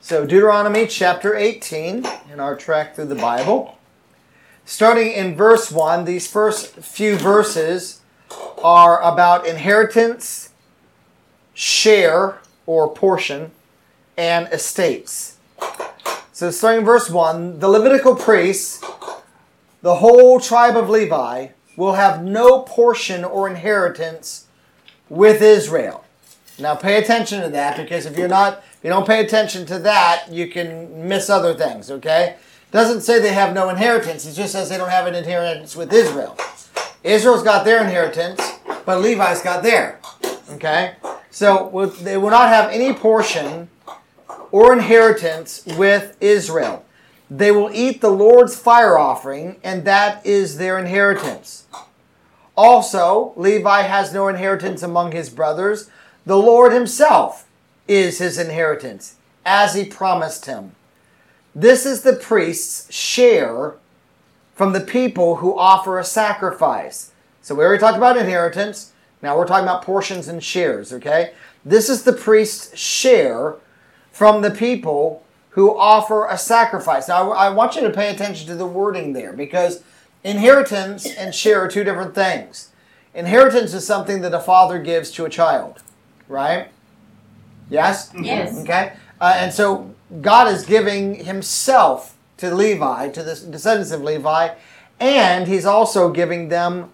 So Deuteronomy chapter 18 in our track through the Bible. Starting in verse 1, these first few verses are about inheritance, share or portion, and estates. So starting in verse 1, the Levitical priests, the whole tribe of Levi, will have no portion or inheritance with Israel. Now pay attention to that, because if you don't pay attention to that, you can miss other things, okay? It doesn't say they have no inheritance. It just says they don't have an inheritance with Israel. Israel's got their inheritance, but Levi's got their, okay? So they will not have any portion or inheritance with Israel. They will eat the Lord's fire offering, and that is their inheritance. Also, Levi has no inheritance among his brothers. The Lord himself is his inheritance, as he promised him. This is the priest's share from the people who offer a sacrifice. So we already talked about inheritance. Now we're talking about portions and shares, okay? This is the priest's share from the people who offer a sacrifice. Now I want you to pay attention to the wording there, because inheritance and share are two different things. Inheritance is something that a father gives to a child, right? Yes? Yes. Okay. And so God is giving himself to Levi, to the descendants of Levi, and he's also giving them,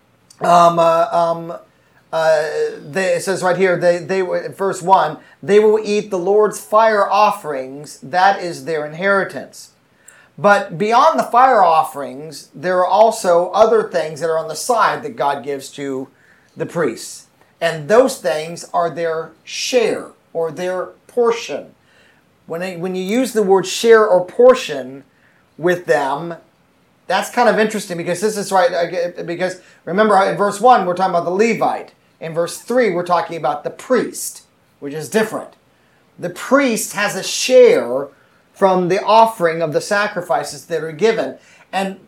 it says right here, they verse 1, they will eat the Lord's fire offerings, that is their inheritance. But beyond the fire offerings, there are also other things that are on the side that God gives to the priests. And those things are their share or their portion. When you use the word share or portion with them, that's kind of interesting, because this is right. Because remember, in verse 1, we're talking about the Levite. In verse 3, we're talking about the priest, which is different. The priest has a share from the offering of the sacrifices that are given. And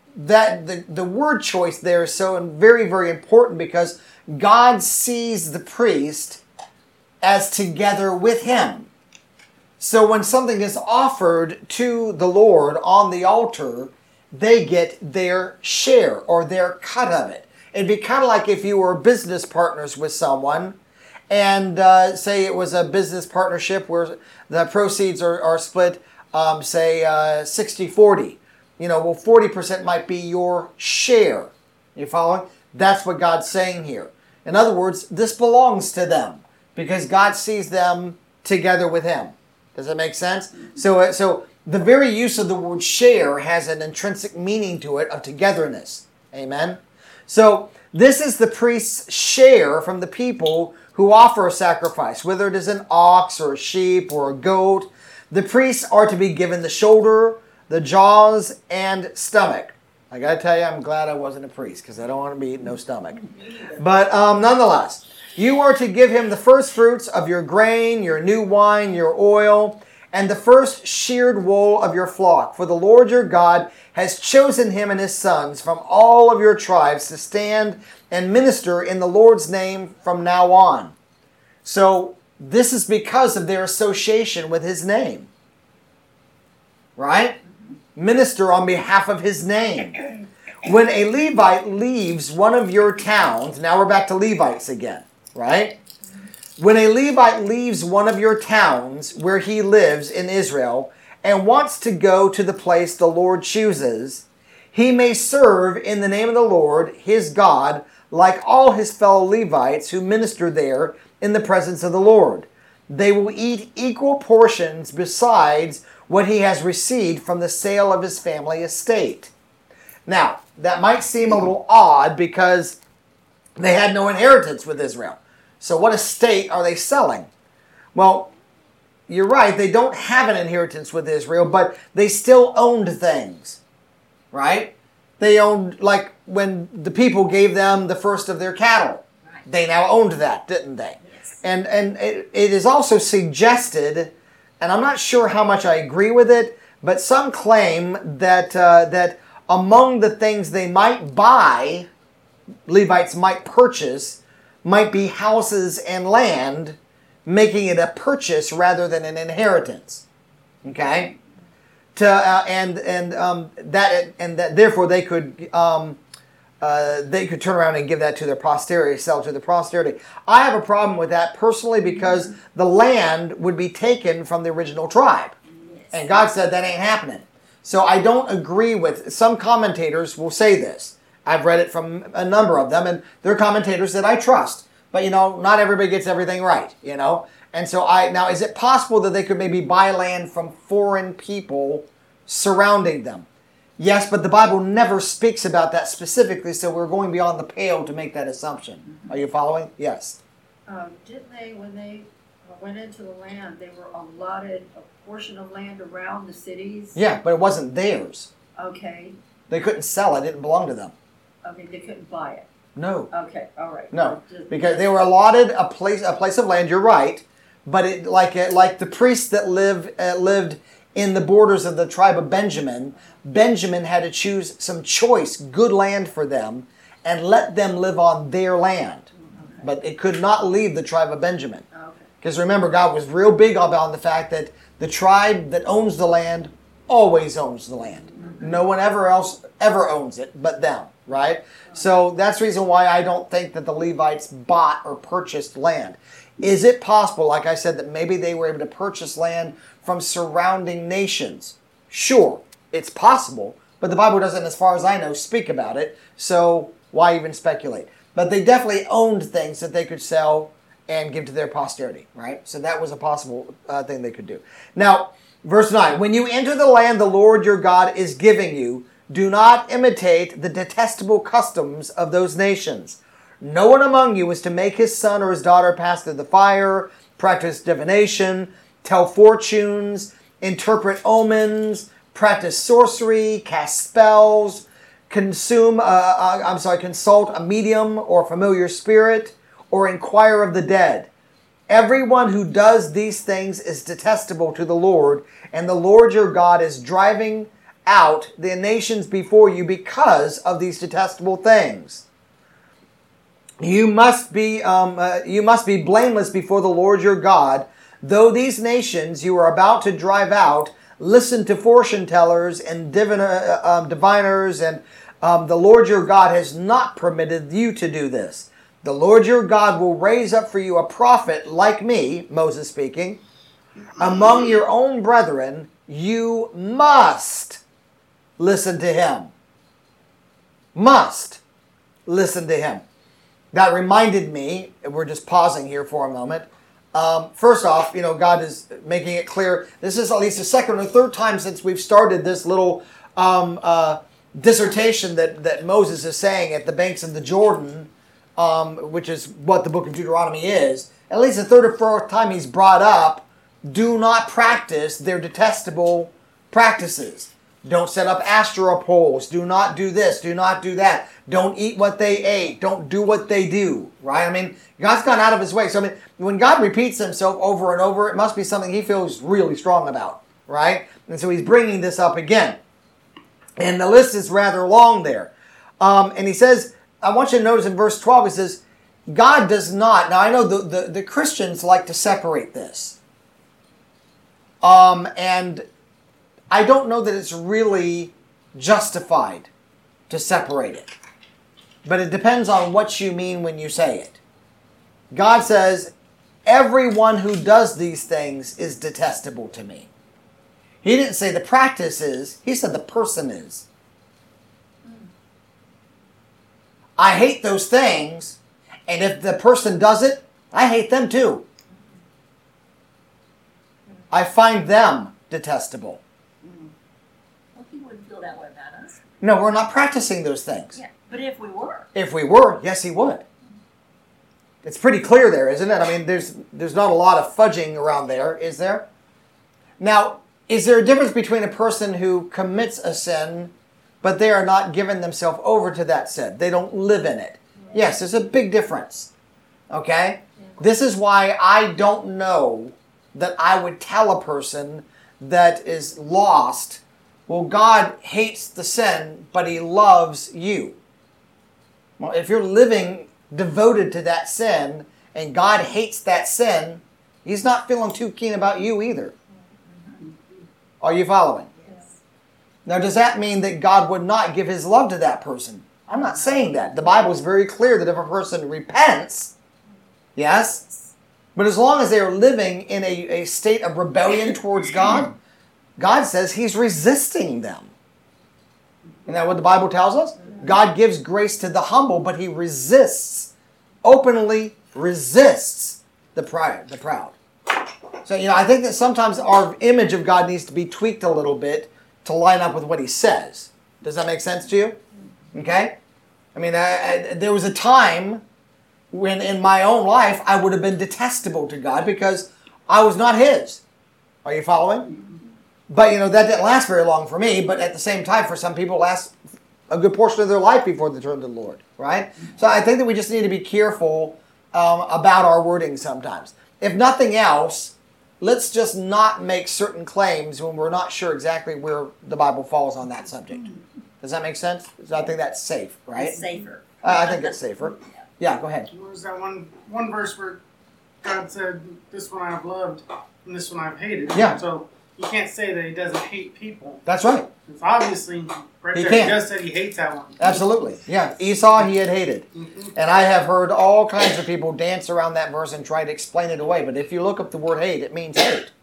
that the word choice there is so very, very important, because God sees the priest as together with him. So when something is offered to the Lord on the altar, they get their share or their cut of it. It'd be kind of like if you were business partners with someone, and say it was a business partnership where the proceeds are split, say 60-40. 40% might be your share. You following? That's what God's saying here. In other words, this belongs to them, because God sees them together with him. Does that make sense? So the very use of the word share has an intrinsic meaning to it of togetherness. Amen? So this is the priest's share from the people who offer a sacrifice, whether it is an ox or a sheep or a goat. The priests are to be given the shoulder, the jaws, and stomach. I got to tell you, I'm glad I wasn't a priest, because I don't want to be eating no stomach. But nonetheless, you are to give him the first fruits of your grain, your new wine, your oil, and the first sheared wool of your flock. For the Lord your God has chosen him and his sons from all of your tribes to stand and minister in the Lord's name from now on. So this is because of their association with his name. Right? Minister on behalf of his name. When a Levite leaves one of your towns, now we're back to Levites again, right? When a Levite leaves one of your towns where he lives in Israel and wants to go to the place the Lord chooses, he may serve in the name of the Lord, his God, like all his fellow Levites who minister there in the presence of the Lord. They will eat equal portions besides what he has received from the sale of his family estate. Now, that might seem a little odd, because they had no inheritance with Israel. So what estate are they selling? Well, you're right, they don't have an inheritance with Israel, but they still owned things, right? They owned, like when the people gave them the first of their cattle. They now owned that, didn't they? Yes. And it is also suggested, and I'm not sure how much I agree with it, but some claim that among the things they might buy, Levites might purchase, might be houses and land, making it a purchase rather than an inheritance. Okay, that therefore they could turn around and give that to their posterity, sell it to their posterity. I have a problem with that personally because the land would be taken from the original tribe, and God said that ain't happening. So I don't agree with some commentators will say this. I've read it from a number of them, and they're commentators that I trust. But not everybody gets everything right. And so now is it possible that they could maybe buy land from foreign people surrounding them? Yes, but the Bible never speaks about that specifically, so we're going beyond the pale to make that assumption. Are you following? Yes. Didn't they, when they went into the land, they were allotted a portion of land around the cities? Yeah, but it wasn't theirs. Okay. They couldn't sell it. It didn't belong to them. Okay, they couldn't buy it. No. Okay, all right. No, because they were allotted a place of land. You're right, but it like the priests that lived in the borders of the tribe of Benjamin. Benjamin had to choose some choice, good land for them, and let them live on their land. Okay. But it could not leave the tribe of Benjamin. Because remember, God was real big about the fact that the tribe that owns the land always owns the land. No one else ever owns it but them, right? So that's the reason why I don't think that the Levites bought or purchased land. Is it possible, like I said, that maybe they were able to purchase land from surrounding nations? Sure, it's possible, but the Bible doesn't, as far as I know, speak about it, so why even speculate? But they definitely owned things that they could sell and give to their posterity, right? So that was a possible thing they could do. Now, verse 9, when you enter the land the Lord your God is giving you, do not imitate the detestable customs of those nations. No one among you is to make his son or his daughter pass through the fire, practice divination, tell fortunes, interpret omens, practice sorcery, cast spells, consult a medium or familiar spirit, or inquire of the dead. Everyone who does these things is detestable to the Lord, and the Lord your God is driving out the nations before you because of these detestable things. You must be blameless before the Lord your God, though these nations you are about to drive out listen to fortune tellers and diviners, and the Lord your God has not permitted you to do this. The Lord your God will raise up for you a prophet like me, Moses speaking, among your own brethren. You must listen to him. Must listen to him. That reminded me, we're just pausing here for a moment. First off, God is making it clear. This is at least the second or third time since we've started this little dissertation that Moses is saying at the banks of the Jordan, which is what the book of Deuteronomy is. At least the third or fourth time he's brought up, do not practice their detestable practices. Don't set up Asherah poles. Do not do this. Do not do that. Don't eat what they ate. Don't do what they do. Right? I mean, God's gone out of his way. So, when God repeats himself over and over, it must be something he feels really strong about. Right? And so he's bringing this up again. And the list is rather long there. And he says, I want you to notice in verse 12, he says, God does not. Now, I know the Christians like to separate this. And I don't know that it's really justified to separate it. But it depends on what you mean when you say it. God says, everyone who does these things is detestable to me. He didn't say the practice is, he said the person is. I hate those things, and if the person does it, I hate them too. I find them detestable. Well, he wouldn't feel that way about us. No, we're not practicing those things. Yeah, but if we were. If we were, yes, he would. It's pretty clear there, isn't it? I mean, there's not a lot of fudging around there, is there? Now, is there a difference between a person who commits a sin, but they are not giving themselves over to that sin? They don't live in it. Right. Yes, there's a big difference. Okay? Yeah. This is why I don't know that I would tell a person that is lost, well, God hates the sin, but he loves you. Well, if you're living devoted to that sin, and God hates that sin, he's not feeling too keen about you either. Are you following? Yes. Now, does that mean that God would not give his love to that person? I'm not saying that. The Bible is very clear that if a person repents, yes, but as long as they are living in a state of rebellion towards God, God says he's resisting them. Isn't that what the Bible tells us? God gives grace to the humble, but he resists, openly resists the proud. So, I think that sometimes our image of God needs to be tweaked a little bit to line up with what he says. Does that make sense to you? Okay? I mean, there was a time when in my own life I would have been detestable to God because I was not his. Are you following? But, that didn't last very long for me, but at the same time, for some people, it lasts a good portion of their life before they turn to the Lord, right? So I think that we just need to be careful about our wording sometimes. If nothing else, let's just not make certain claims when we're not sure exactly where the Bible falls on that subject. Does that make sense? So I think that's safe, right? It's safer. I think it's safer. Yeah, go ahead. What was that one verse where God said, "This one I've loved, and this one I've hated"? Yeah. So you can't say that he doesn't hate people. That's right. It's obviously right He there. can't. He just said he hates that one. Absolutely. Yeah. Esau he had hated. And I have heard all kinds of people dance around that verse and try to explain it away. But if you look up the word hate, it means hate.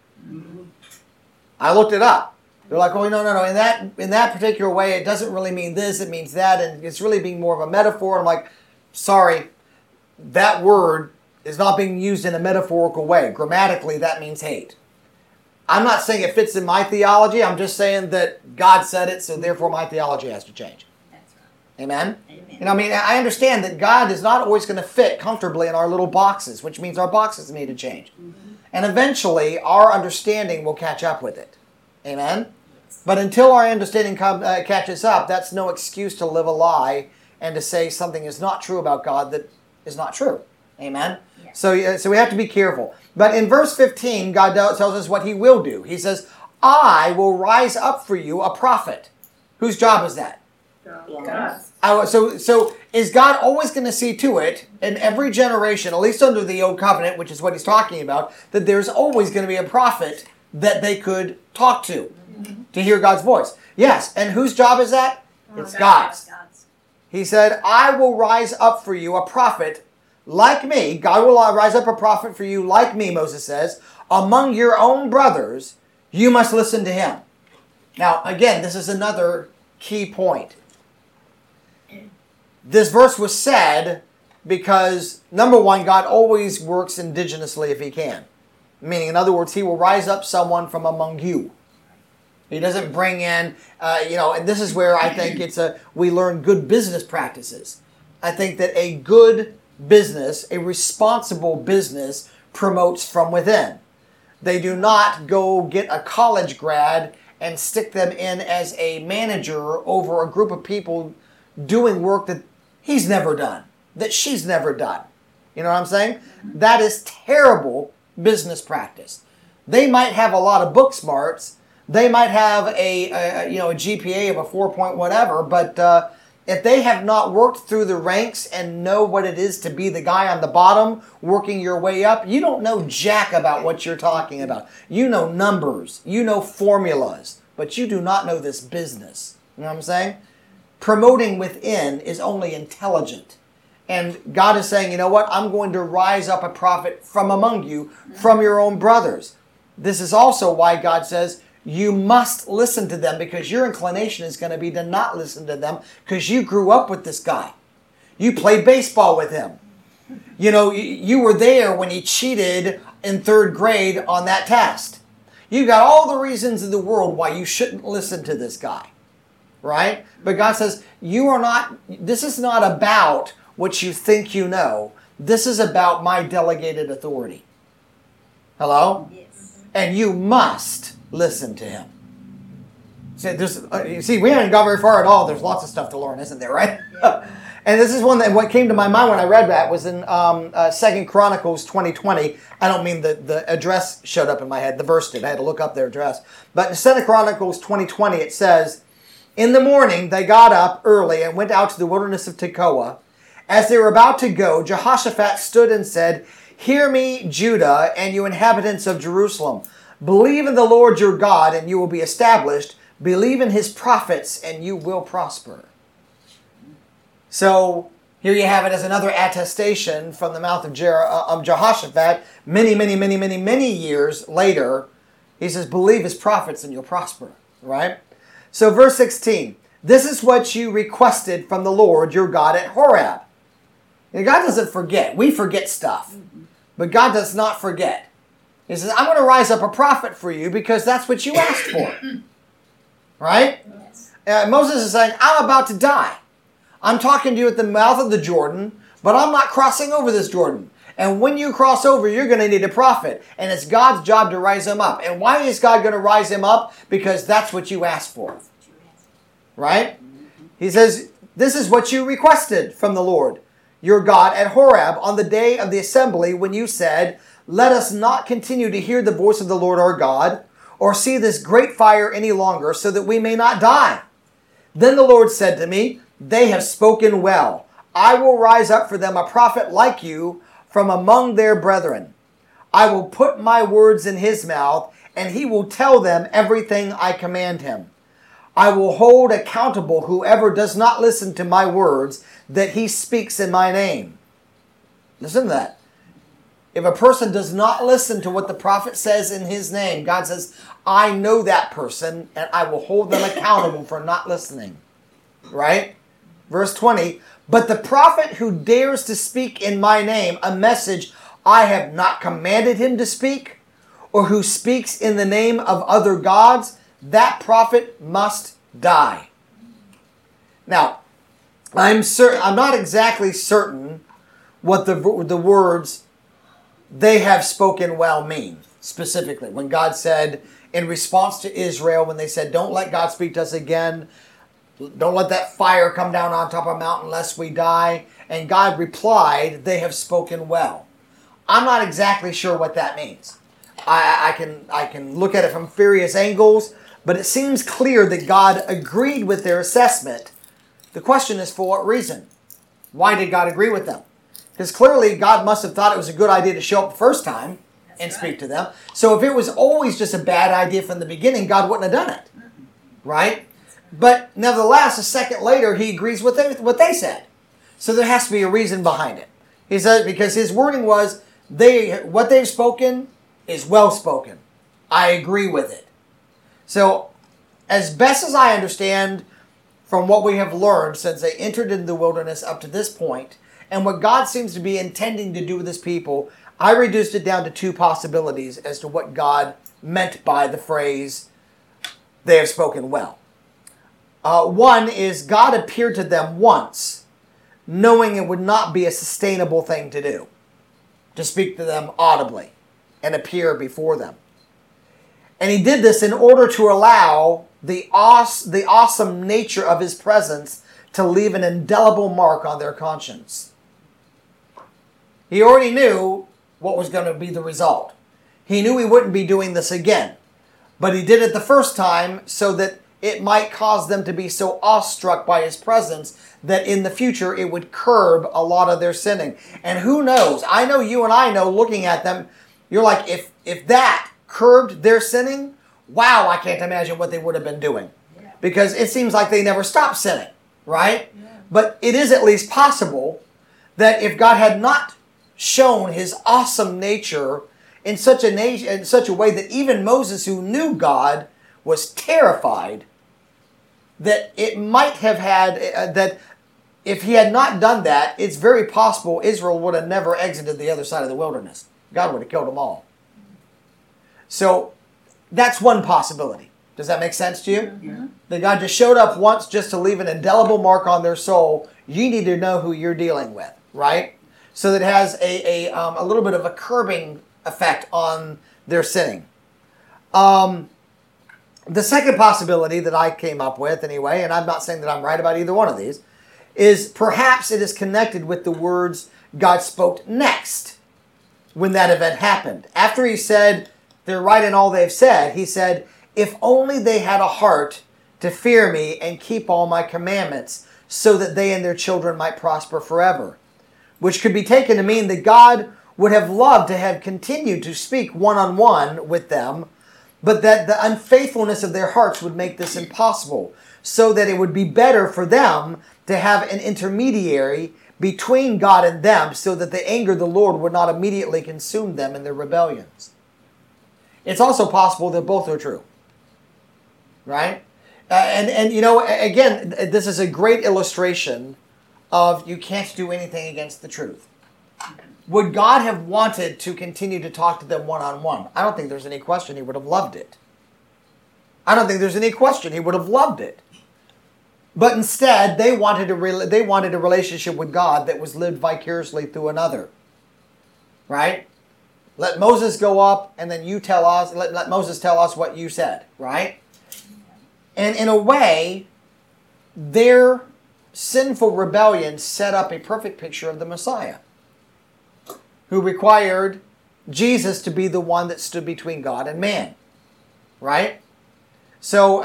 I looked it up. They're like, oh, no. In that particular way, it doesn't really mean this, it means that, and it's really being more of a metaphor. I'm like, sorry, that word is not being used in a metaphorical way. Grammatically, that means hate. I'm not saying it fits in my theology. I'm just saying that God said it, so therefore my theology has to change. That's right. Amen? Amen. I understand that God is not always going to fit comfortably in our little boxes, which means our boxes need to change. And eventually, our understanding will catch up with it. Amen? But until our understanding catches up, that's no excuse to live a lie and to say something is not true about God that is not true. Amen? Yes. So we have to be careful. But in verse 15, God tells us what he will do. He says, I will rise up for you a prophet. Whose job is that? God. So is God always going to see to it in every generation, at least under the Old Covenant, which is what he's talking about, that there's always going to be a prophet that they could talk to hear God's voice? Yes. And whose job is that? It's God's. He said, I will rise up for you a prophet like me. God will rise up a prophet for you like me, Moses says. Among your own brothers, you must listen to him. Now, again, this is another key point. This verse was said because, number one, God always works indigenously if he can. Meaning, in other words, he will rise up someone from among you. He doesn't bring in, and this is where I think we learn good business practices. I think that a good business, a responsible business, promotes from within. They do not go get a college grad and stick them in as a manager over a group of people doing work that he's never done, that she's never done. You know what I'm saying? That is terrible business practice. They might have a lot of book smarts. They might have a GPA of a 4 point whatever, but if they have not worked through the ranks and know what it is to be the guy on the bottom working your way up, you don't know jack about what you're talking about. You know numbers, you know formulas, but you do not know this business. You know what I'm saying? Promoting within is only intelligent. And God is saying, you know what? I'm going to rise up a prophet from among you, from your own brothers. This is also why God says, you must listen to them, because your inclination is going to be to not listen to them because you grew up with this guy. You played baseball with him. You know, you were there when he cheated in 3rd grade on that test. You got all the reasons in the world why you shouldn't listen to this guy. Right? But God says, this is not about what you think you know. This is about my delegated authority. Hello? Yes. And you must listen to him. You see, we haven't got very far at all. There's lots of stuff to learn, isn't there, right? Yeah. And this is what came to my mind when I read that was in 2 Chronicles 20:20. I don't mean the address showed up in my head. The verse did. I had to look up their address. But in 2 Chronicles 20:20, it says, in the morning they got up early and went out to the wilderness of Tekoa. As they were about to go, Jehoshaphat stood and said, hear me, Judah, and you inhabitants of Jerusalem. Believe in the Lord your God and you will be established. Believe in his prophets and you will prosper. So here you have it as another attestation from the mouth of Jehoshaphat many years later. He says, believe his prophets and you'll prosper. Right? So verse 16. This is what you requested from the Lord your God at Horeb. And God doesn't forget. We forget stuff. But God does not forget. He says, I'm going to rise up a prophet for you because that's what you asked for. Right? Yes. Moses is saying, I'm about to die. I'm talking to you at the mouth of the Jordan, but I'm not crossing over this Jordan. And when you cross over, you're going to need a prophet. And it's God's job to rise him up. And why is God going to rise him up? Because that's what you asked for. Right? He says, this is what you requested from the Lord, your God, at Horeb on the day of the assembly when you said, let us not continue to hear the voice of the Lord our God or see this great fire any longer so that we may not die. Then the Lord said to me, they have spoken well. I will rise up for them a prophet like you from among their brethren. I will put my words in his mouth and he will tell them everything I command him. I will hold accountable whoever does not listen to my words that he speaks in my name. Listen to that. If a person does not listen to what the prophet says in his name, God says, I know that person and I will hold them accountable for not listening. Right? Verse 20, but the prophet who dares to speak in my name a message I have not commanded him to speak, or who speaks in the name of other gods, that prophet must die. Now, I'm not exactly certain what the words they have spoken well mean specifically. When God said in response to Israel, when they said, don't let God speak to us again, don't let that fire come down on top of a mountain lest we die. And God replied, they have spoken well. I'm not exactly sure what that means. I can look at it from various angles, but it seems clear that God agreed with their assessment. The question is, for what reason? Why did God agree with them? Because clearly God must have thought it was a good idea to show up the first time and speak to them. So if it was always just a bad idea from the beginning, God wouldn't have done it. Right? But nevertheless, a second later, he agrees with what they said. So there has to be a reason behind it. He said, because his wording was, what they've spoken is well spoken. I agree with it. So, as best as I understand from what we have learned since they entered into the wilderness up to this point, and what God seems to be intending to do with his people, I reduced it down to two possibilities as to what God meant by the phrase, they have spoken well. One is God appeared to them once, knowing it would not be a sustainable thing to do, to speak to them audibly and appear before them. And he did this in order to allow the awesome nature of his presence to leave an indelible mark on their conscience. He already knew what was going to be the result. He knew he wouldn't be doing this again. But he did it the first time so that it might cause them to be so awestruck by his presence that in the future it would curb a lot of their sinning. And who knows? I know you and I know, looking at them, you're like, if that curbed their sinning, wow, I can't imagine what they would have been doing. Yeah. Because it seems like they never stopped sinning, right? Yeah. But it is at least possible that if God had not shown his awesome nature in such a way that even Moses, who knew God, was terrified, that it might have had, that if he had not done that, it's very possible Israel would have never exited the other side of the wilderness. God would have killed them all. So that's one possibility. Does that make sense to you? Yeah. That God just showed up once just to leave an indelible mark on their soul. You need to know who you're dealing with, right? So that it has a little bit of a curbing effect on their sinning. The second possibility that I came up with anyway, and I'm not saying that I'm right about either one of these, is perhaps it is connected with the words God spoke next when that event happened. After he said, they're right in all they've said, he said, if only they had a heart to fear me and keep all my commandments, so that they and their children might prosper forever. Which could be taken to mean that God would have loved to have continued to speak one-on-one with them, but that the unfaithfulness of their hearts would make this impossible, so that it would be better for them to have an intermediary between God and them, so that the anger of the Lord would not immediately consume them in their rebellions. It's also possible that both are true. Right? And you know, again, this is a great illustration of you can't do anything against the truth. Would God have wanted to continue to talk to them one-on-one? I don't think there's any question he would have loved it. I don't think there's any question he would have loved it. But instead, they wanted a relationship with God that was lived vicariously through another. Right? Let Moses go up, and then you tell us, let Moses tell us what you said. Right? And in a way, their sinful rebellion set up a perfect picture of the Messiah, who required Jesus to be the one that stood between God and man. Right? So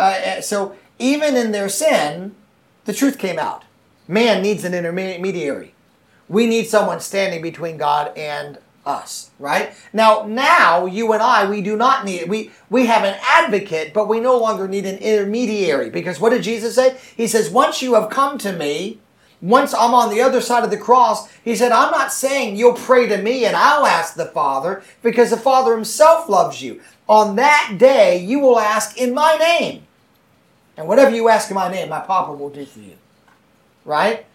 even in their sin, the truth came out. Man needs an intermediary. We need someone standing between God and us, right? Now you and I, we do not need, we have an advocate, but we no longer need an intermediary. Because what did Jesus say? He says, once you have come to me, once I'm on the other side of the cross, he said, I'm not saying you'll pray to me and I'll ask the Father, because the Father himself loves you. On that day, you will ask in my name. And whatever you ask in my name, my Papa will do for you. Right?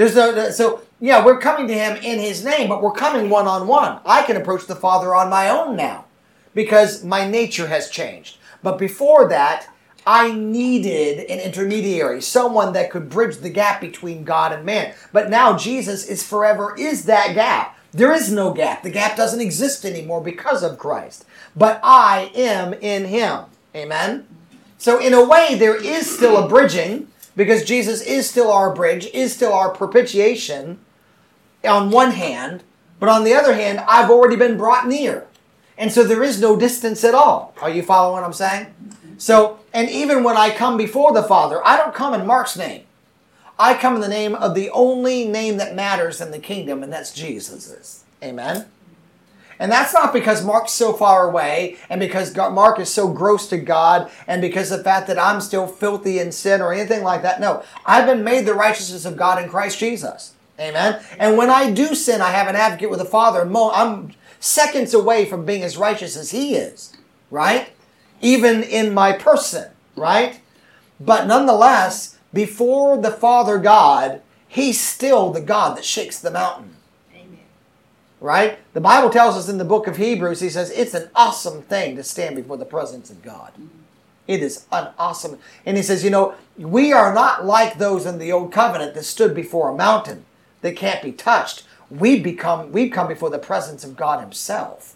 So we're coming to him in his name, but we're coming one-on-one. I can approach the Father on my own now, because my nature has changed. But before that, I needed an intermediary, someone that could bridge the gap between God and man. But now Jesus is that gap. There is no gap. The gap doesn't exist anymore because of Christ. But I am in him. Amen? So in a way, there is still a bridging, because Jesus is still our bridge, is still our propitiation on one hand. But on the other hand, I've already been brought near. And so there is no distance at all. Are you following what I'm saying? So, and even when I come before the Father, I don't come in Mark's name. I come in the name of the only name that matters in the kingdom, and that's Jesus's. Amen? And that's not because Mark's so far away, and because Mark is so gross to God, and because of the fact that I'm still filthy in sin or anything like that. No, I've been made the righteousness of God in Christ Jesus. Amen? And when I do sin, I have an advocate with the Father. I'm seconds away from being as righteous as he is. Right? Even in my person, right? But nonetheless, before the Father God, he's still the God that shakes the mountain. Amen. Right? The Bible tells us in the book of Hebrews, he says, it's an awesome thing to stand before the presence of God. It is an awesome. And he says, we are not like those in the old covenant that stood before a mountain that can't be touched. We've come before the presence of God himself.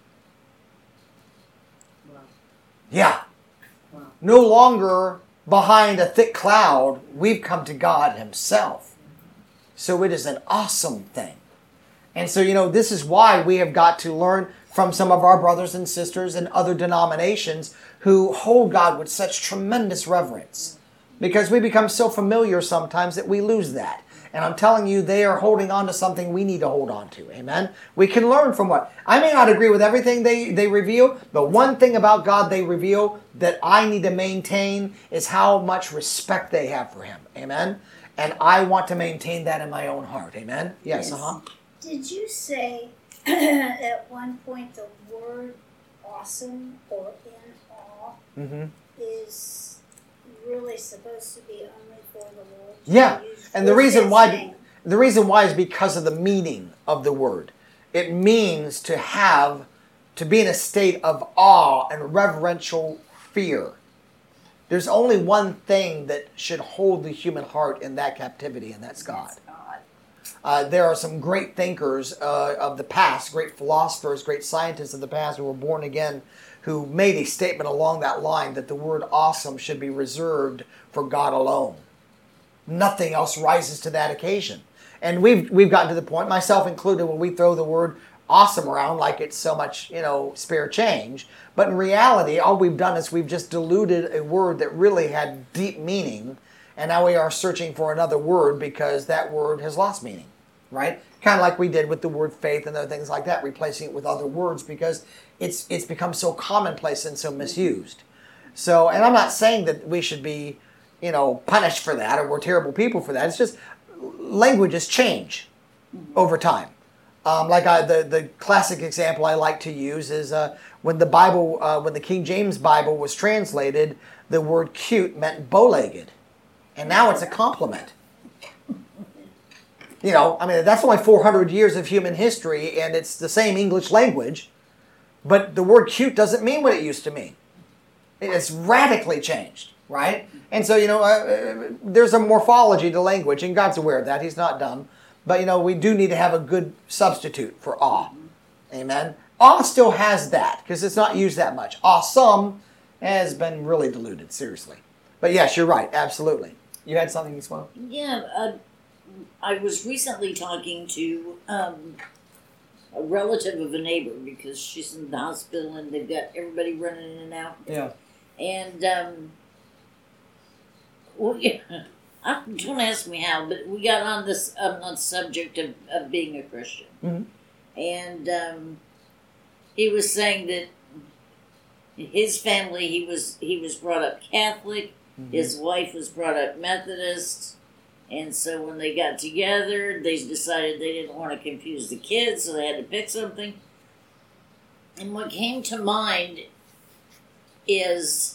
Yeah. Wow. No longer behind a thick cloud, we've come to God himself. So it is an awesome thing. And so, this is why we have got to learn from some of our brothers and sisters in other denominations who hold God with such tremendous reverence. Because we become so familiar sometimes that we lose that. And I'm telling you, they are holding on to something we need to hold on to. Amen? We can learn from what? I may not agree with everything they reveal, but one thing about God they reveal that I need to maintain is how much respect they have for him. Amen? And I want to maintain that in my own heart. Amen? Yes. Did you say at one point the word awesome or in awe is really supposed to be only for the Lord? Yeah. And the reason why is because of the meaning of the word. It means to be in a state of awe and reverential fear. There's only one thing that should hold the human heart in that captivity, and that's God. There are some great thinkers of the past, great philosophers, great scientists of the past who were born again, who made a statement along that line that the word awesome should be reserved for God alone. Nothing else rises to that occasion. And we've gotten to the point, myself included, when we throw the word awesome around like it's so much, spare change. But in reality, all we've done is we've just diluted a word that really had deep meaning. And now we are searching for another word because that word has lost meaning. right? Kind of like we did with the word faith and other things like that, replacing it with other words because it's become so commonplace and so misused. So, and I'm not saying that we should be, punished for that or we're terrible people for that. It's just languages change over time. The classic example I like to use is when the King James Bible was translated, the word cute meant bow-legged. And now it's a compliment. That's only 400 years of human history, and it's the same English language, but the word cute doesn't mean what it used to mean. It's radically changed, right? And so, there's a morphology to language, and God's aware of that. He's not dumb. But, we do need to have a good substitute for awe. Amen? Awe still has that, because it's not used that much. Awesome has been really diluted, seriously. But yes, you're right, absolutely. You had something you spoke? Yeah, I was recently talking to a relative of a neighbor because she's in the hospital and they've got everybody running in and out. Yeah. And, don't ask me how, but we got on this on the subject of being a Christian. Mm-hmm. And he was saying that his family, he was brought up Catholic, mm-hmm. His wife was brought up Methodist, and so when they got together, they decided they didn't want to confuse the kids, so they had to pick something. And what came to mind is,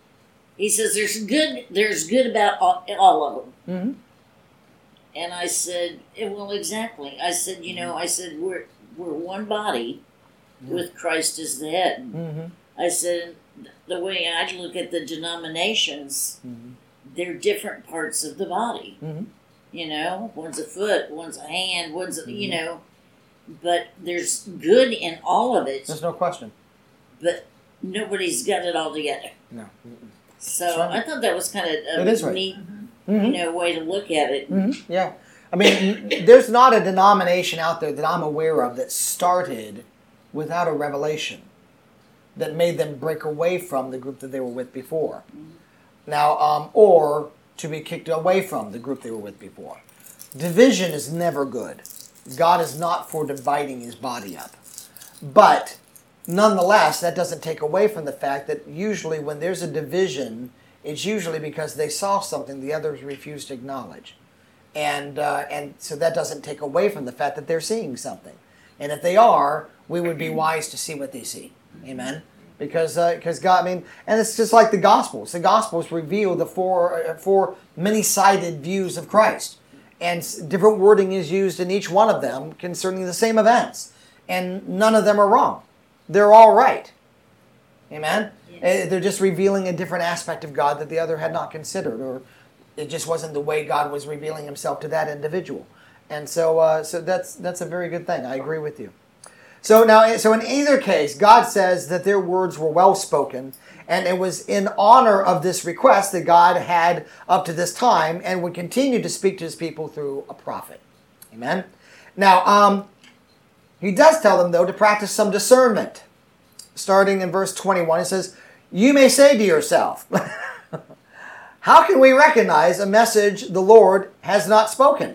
he says, there's good about all of them. Mm-hmm. And I said, well, exactly. I said, we're one body mm-hmm. with Christ as the head. Mm-hmm. I said, the way I look at the denominations, mm-hmm. they're different parts of the body. Mm-hmm. One's a foot, one's a hand, one's a, but there's good in all of it. There's no question. But nobody's got it all together. No. So right. I thought that was kind of a neat, mm-hmm. way to look at it. Mm-hmm. Yeah. I mean, there's not a denomination out there that I'm aware of that started without a revelation that made them break away from the group that they were with before. Mm-hmm. Now, or to be kicked away from the group they were with before. Division is never good. God is not for dividing his body up. But nonetheless, that doesn't take away from the fact that usually when there's a division, it's usually because they saw something the others refuse to acknowledge. And so that doesn't take away from the fact that they're seeing something. And if they are, we would be wise to see what they see. Amen? Because God, and it's just like the Gospels. The Gospels reveal the four many-sided views of Christ. And different wording is used in each one of them concerning the same events. And none of them are wrong. They're all right. Amen? Yes. They're just revealing a different aspect of God that the other had not considered, or it just wasn't the way God was revealing himself to that individual. And so that's a very good thing. I agree with you. So in either case, God says that their words were well spoken, and it was in honor of this request that God had up to this time and would continue to speak to his people through a prophet. Amen? Now, he does tell them, though, to practice some discernment. Starting in verse 21, it says, "You may say to yourself, how can we recognize a message the Lord has not spoken?"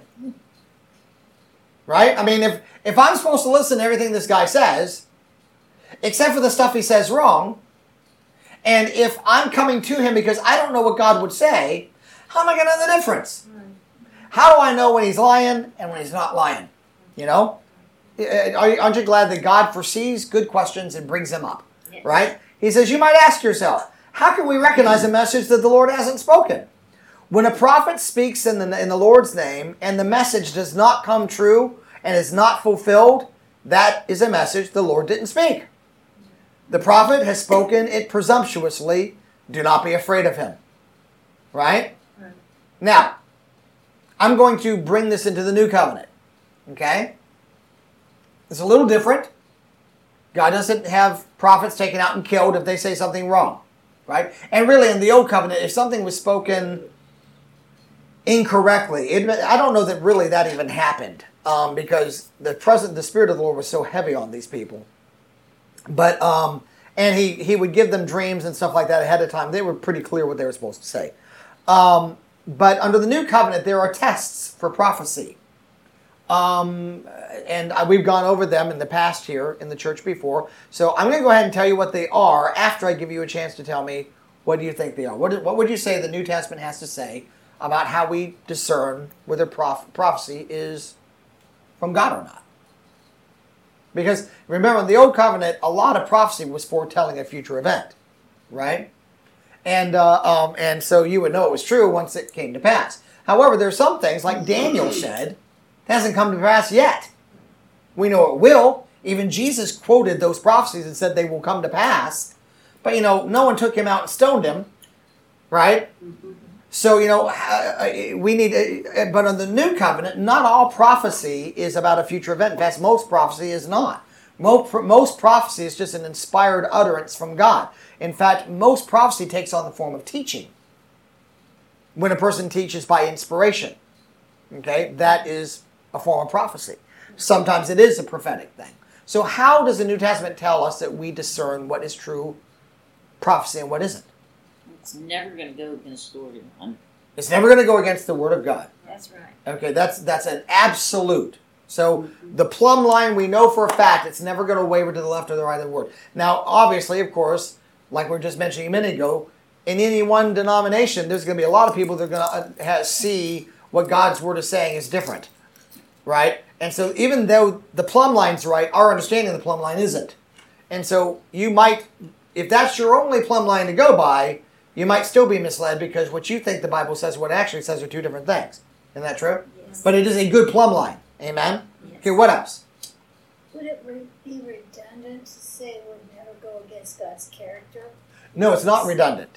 Right? I mean, if I'm supposed to listen to everything this guy says, except for the stuff he says wrong, and if I'm coming to him because I don't know what God would say, how am I going to know the difference? How do I know when he's lying and when he's not lying? Aren't you glad that God foresees good questions and brings them up? Yes. Right? He says, you might ask yourself, how can we recognize a message that the Lord hasn't spoken? When a prophet speaks in the Lord's name and the message does not come true and is not fulfilled, that is a message the Lord didn't speak. The prophet has spoken it presumptuously. Do not be afraid of him. Right? Now, I'm going to bring this into the new covenant. Okay? It's a little different. God doesn't have prophets taken out and killed if they say something wrong. Right? And really, in the old covenant, if something was spoken incorrectly, I don't know that really that even happened, because the Spirit of the Lord was so heavy on these people. But and he would give them dreams and stuff like that ahead of time. They were pretty clear what they were supposed to say. But under the new covenant, there are tests for prophecy. And we've gone over them in the past here in the church before. So I'm going to go ahead and tell you what they are after I give you a chance to tell me what do you think they are. What would you say the New Testament has to say about how we discern whether prophecy is from God or not? Because remember, in the Old Covenant, a lot of prophecy was foretelling a future event, right? And so you would know it was true once it came to pass. However, there's some things, like Daniel said, hasn't come to pass yet. We know it will. Even Jesus quoted those prophecies and said they will come to pass. But, no one took him out and stoned him, right? So, we need, but on the New Covenant, not all prophecy is about a future event. In fact, most prophecy is not. Most prophecy is just an inspired utterance from God. In fact, most prophecy takes on the form of teaching. When a person teaches by inspiration, okay, that is a form of prophecy. Sometimes it is a prophetic thing. So how does the New Testament tell us that we discern what is true prophecy and what isn't? It's never going to go against the Word of God. It's never going to go against the Word of God. That's right. Okay, that's an absolute. So the plumb line, we know for a fact it's never going to waver to the left or the right of the Word. Now, obviously, of course, like we were just mentioning a minute ago, in any one denomination, there's going to be a lot of people that are going to see what God's Word is saying is different, right? And so even though the plumb line's right, our understanding of the plumb line isn't. And so you might, if that's your only plumb line to go by, you might still be misled because what you think the Bible says, what it actually says are two different things. Isn't that true? Yes. But it is a good plumb line. Amen? Yes. Okay, what else? Would it be redundant to say it would never go against God's character? No, it's not redundant.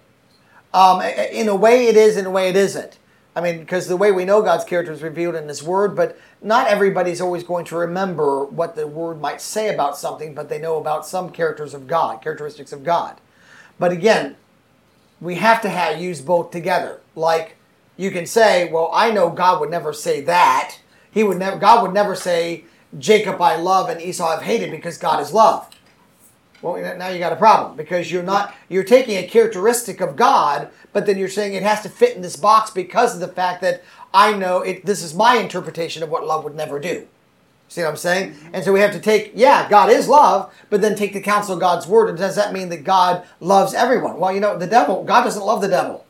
Okay. In a way it is, in a way it isn't. I mean, because the way we know God's character is revealed in His Word, but not everybody's always going to remember what the Word might say about something, but they know about some characteristics of God. But again, we have to use both together. Like, you can say, well, I know God would never say that. God would never say, Jacob I love and Esau I've hated, because God is love. Well, now you got a problem, because you're taking a characteristic of God, but then you're saying it has to fit in this box because of the fact that I know this is my interpretation of what love would never do. See what I'm saying? And so we have to take, God is love, but then take the counsel of God's Word. And does that mean that God loves everyone? Well, God doesn't love the devil.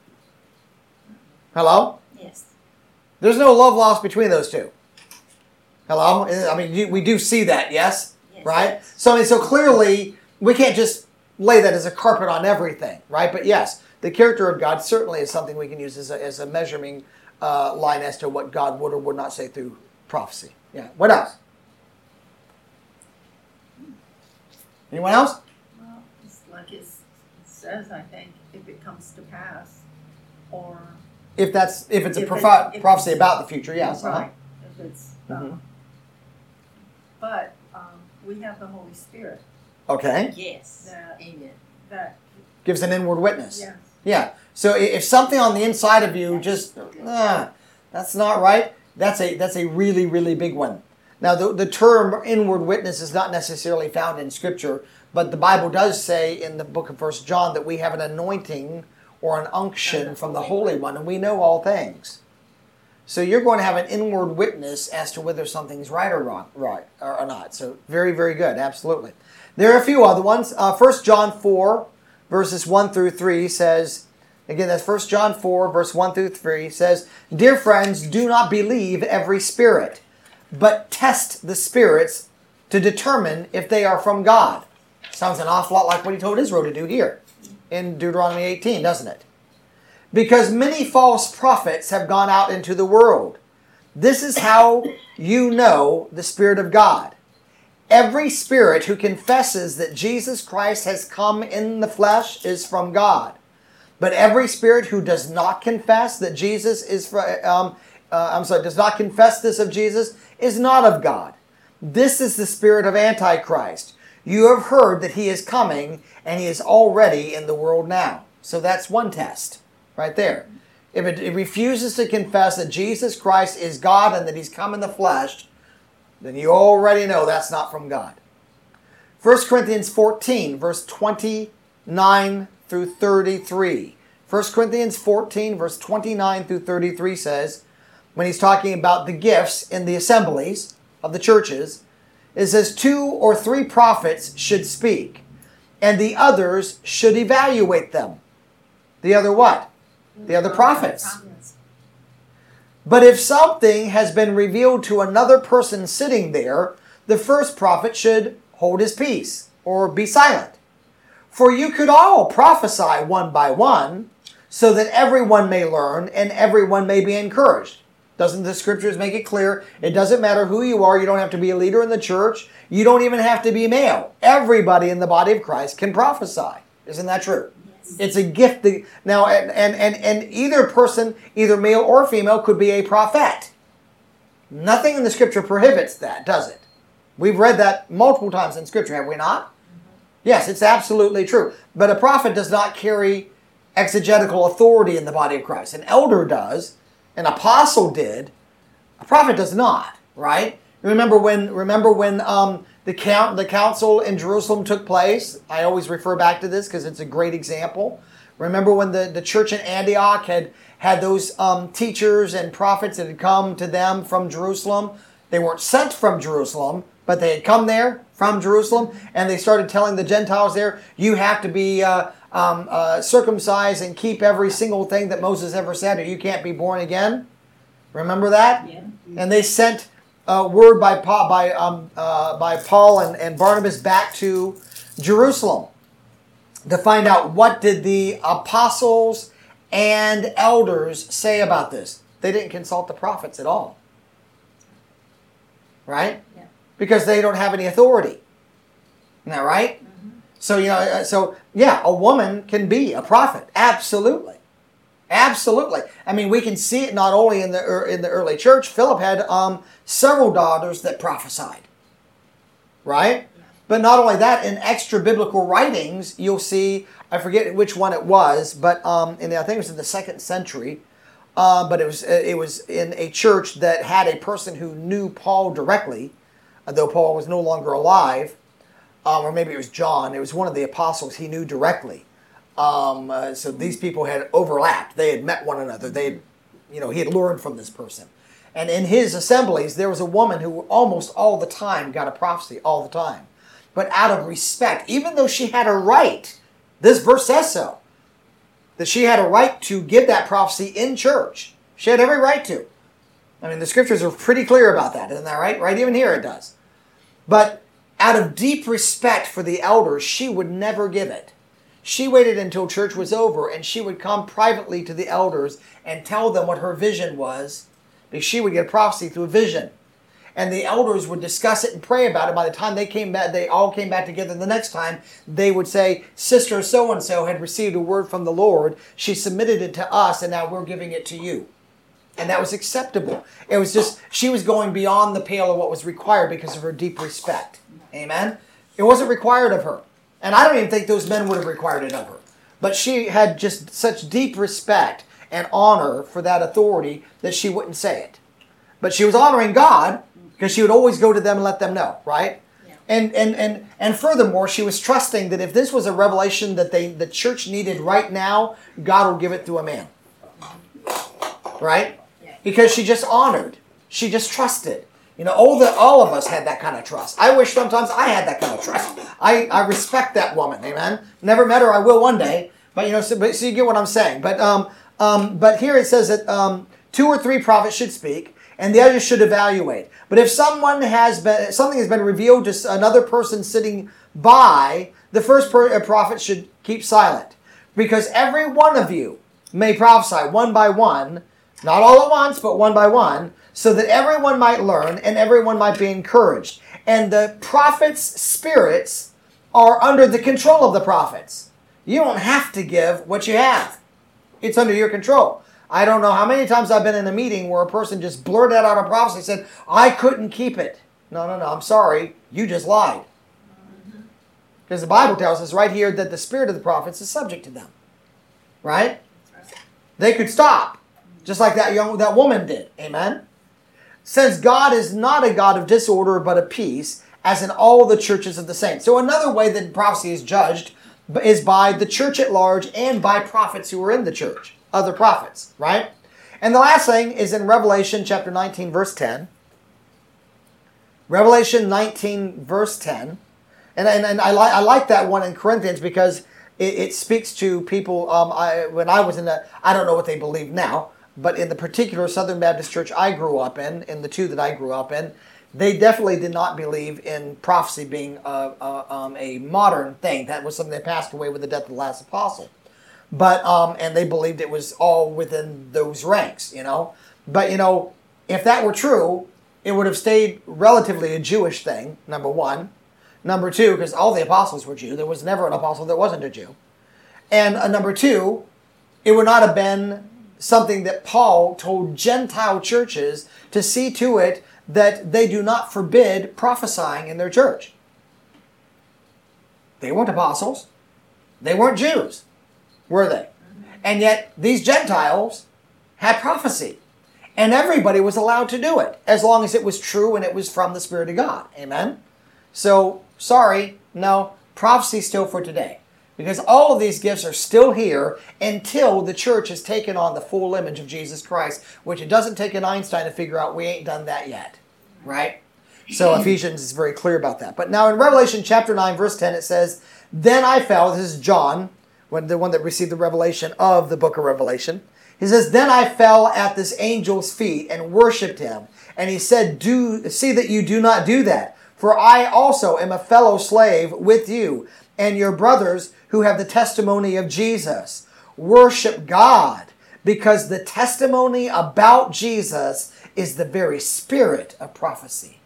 Hello? Yes. There's no love lost between those two. Hello? I mean, we do see that, yes? Yes. Right? So clearly, we can't just lay that as a carpet on everything, right? But yes, the character of God certainly is something we can use as a measuring line as to what God would or would not say through prophecy. Yeah. What else? Anyone else? Well, it's like it says, I think, if it comes to pass, or If it's a If prophecy it's- about the future, yes. right. If it's, Mhm. but we have the Holy Spirit Okay. Yes. that Amen. that Gives an inward witness. yes. Yeah. So if something on the inside of you just, that's not right, that's a really, really big one. Now, the term inward witness is not necessarily found in Scripture, but the Bible does say in the book of 1 John that we have an anointing or an unction from the Holy One, and we know all things. So you're going to have an inward witness as to whether something's right or wrong, or not. So very, very good. Absolutely. There are a few other ones. 1 John 4, verses 1 through 3 says, again, that's 1 John 4, verse 1 through 3 says, "Dear friends, do not believe every spirit, but test the spirits to determine if they are from God." Sounds an awful lot like what He told Israel to do here in Deuteronomy 18, doesn't it? "Because many false prophets have gone out into the world. This is how you know the Spirit of God. Every spirit who confesses that Jesus Christ has come in the flesh is from God. But every spirit who does not confess that Jesus is does not confess this of Jesus is not of God. This is the spirit of Antichrist. You have heard that he is coming, and he is already in the world now." So that's one test right there. If it refuses to confess that Jesus Christ is God and that He's come in the flesh, then you already know that's not from God. 1 Corinthians 14, verse 29 through 33. 1 Corinthians 14, verse 29 through 33 says, when he's talking about the gifts in the assemblies of the churches. It says 2 or 3 prophets should speak, and the others should evaluate them. The other what? The other prophets. But if something has been revealed to another person sitting there, the first prophet should hold his peace or be silent. For you could all prophesy one by one, so that everyone may learn and everyone may be encouraged. Doesn't the scriptures make it clear? It doesn't matter who you are. You don't have to be a leader in the church. You don't even have to be male. Everybody in the body of Christ can prophesy. Isn't that true? Yes. It's a gift. Now, and either person, either male or female, could be a prophet. Nothing in the scripture prohibits that, does it? We've read that multiple times in scripture, have we not? Yes, it's absolutely true. But a prophet does not carry exegetical authority in the body of Christ. An elder does. An apostle did. A prophet does not, right? Remember when the council in Jerusalem took place? I always refer back to this because it's a great example. Remember when the church in Antioch had those teachers and prophets that had come to them from Jerusalem? They weren't sent from Jerusalem, but they had come there from Jerusalem, and they started telling the Gentiles there, you have to be circumcised and keep every single thing that Moses ever said, or you can't be born again. Remember that? Yeah. And they sent word by Paul and Barnabas back to Jerusalem to find out what did the apostles and elders say about this. They didn't consult the prophets at all. Right? Yeah. Because they don't have any authority. Isn't that right? So, a woman can be a prophet. Absolutely. Absolutely. I mean, we can see it not only in the early church. Philip had several daughters that prophesied. Right? Yeah. But not only that, in extra biblical writings, you'll see, I forget which one it was, but I think it was in the 2nd century, but it was in a church that had a person who knew Paul directly, though Paul was no longer alive. Or maybe it was John. It was one of the apostles he knew directly. So these people had overlapped. They had met one another. He had learned from this person. And in his assemblies, there was a woman who almost all the time got a prophecy, all the time. But out of respect, even though she had a right, this verse says so, that she had a right to give that prophecy in church. She had every right to. I mean, the scriptures are pretty clear about that, isn't that right? Right, even here it does. But out of deep respect for the elders, she would never give it. She waited until church was over, and she would come privately to the elders and tell them what her vision was, because she would get a prophecy through a vision. And the elders would discuss it and pray about it. By the time they came back, they all came back together the next time, they would say, Sister so-and-so had received a word from the Lord. She submitted it to us, and now we're giving it to you. And that was acceptable. It was just, she was going beyond the pale of what was required because of her deep respect. Amen? It wasn't required of her. And I don't even think those men would have required it of her. But she had just such deep respect and honor for that authority that she wouldn't say it. But she was honoring God because she would always go to them and let them know, right? Yeah. And furthermore, she was trusting that if this was a revelation that the church needed right now, God will give it through a man. Right? Because she just honored. She just trusted. All of us had that kind of trust. I wish sometimes I had that kind of trust. I respect that woman, amen? Never met her, I will one day. But, so you get what I'm saying. But here it says that 2 or 3 prophets should speak, and the others should evaluate. But if something has been revealed to another person sitting by, the first prophet should keep silent. Because every one of you may prophesy one by one, not all at once, but one by one, so that everyone might learn and everyone might be encouraged. And the prophets' spirits are under the control of the prophets. You don't have to give what you have. It's under your control. I don't know how many times I've been in a meeting where a person just blurted out a prophecy and said, I couldn't keep it. No, I'm sorry. You just lied. Because the Bible tells us right here that the spirit of the prophets is subject to them. Right? They could stop. Just like that woman did. Amen? Since God is not a God of disorder, but of peace, as in all the churches of the saints. So another way that prophecy is judged is by the church at large and by prophets who are in the church. Other prophets, right? And the last thing is in Revelation chapter 19, verse 10. Revelation 19, verse 10. And I like that one in Corinthians because it speaks to people. When I was I don't know what they believe now, but in the particular Southern Baptist church I grew up in the two that I grew up in, they definitely did not believe in prophecy being a modern thing. That was something that passed away with the death of the last apostle. But and they believed it was all within those ranks, you know. But you know, if that were true, it would have stayed relatively a Jewish thing. Number one. Number two, because all the apostles were Jew. There was never an apostle that wasn't a Jew. And number two, it would not have been something that Paul told Gentile churches to see to it that they do not forbid prophesying in their church. They weren't apostles. They weren't Jews, were they? And yet these Gentiles had prophecy. And everybody was allowed to do it, as long as it was true and it was from the Spirit of God. Amen? So, sorry, no, prophecy still for today. Because all of these gifts are still here until the church has taken on the full image of Jesus Christ, which it doesn't take an Einstein to figure out we ain't done that yet. Right? So Ephesians is very clear about that. But now in Revelation chapter 9, verse 10, it says, Then I fell, this is John, the one that received the revelation of the book of Revelation. He says, Then I fell at this angel's feet and worshipped him. And he said, See that you do not do that. For I also am a fellow slave with you and your brothers who have the testimony of Jesus. Worship God, because the testimony about Jesus is the very spirit of prophecy.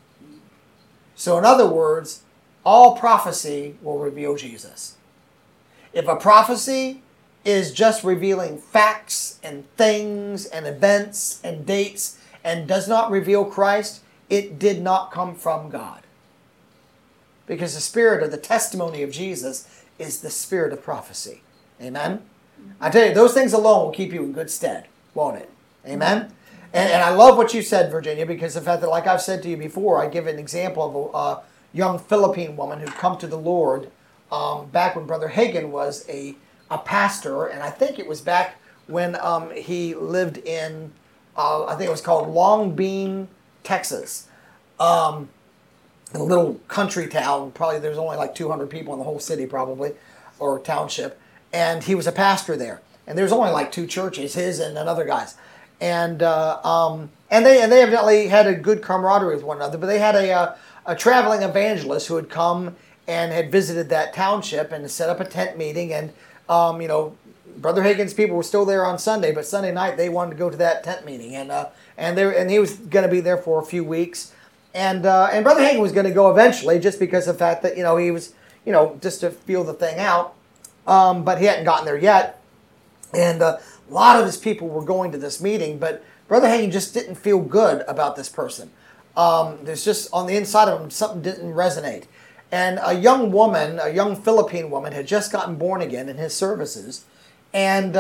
So in other words, all prophecy will reveal Jesus. If a prophecy is just revealing facts and things and events and dates and does not reveal Christ, it did not come from God. Because the spirit of the testimony of Jesus is the spirit of prophecy. Amen? I tell you, those things alone will keep you in good stead, won't it? Amen? And I love what you said, Virginia, because the fact that, like I've said to you before, I give an example of a young Philippine woman who'd come to the Lord back when Brother Hagin was a pastor, and I think it was back when he lived in, I think it was called Long Bean, Texas. A little country town. Probably there's only like 200 people in the whole city, probably, or township. And he was a pastor there. And there's only like two churches, his and another guy's. And they evidently had a good camaraderie with one another. But they had a traveling evangelist who had come and had visited that township and set up a tent meeting. And you know, Brother Hagin's people were still there on Sunday, but Sunday night they wanted to go to that tent meeting. And he was going to be there for a few weeks. And Brother Hagin was going to go eventually, just because of the fact that, you know, he was, you know, just to feel the thing out. But he hadn't gotten there yet. And a lot of his people were going to this meeting, but Brother Hagin just didn't feel good about this person. There's just, on the inside of him, something didn't resonate. And a young woman, a young Philippine woman, had just gotten born again in his services. And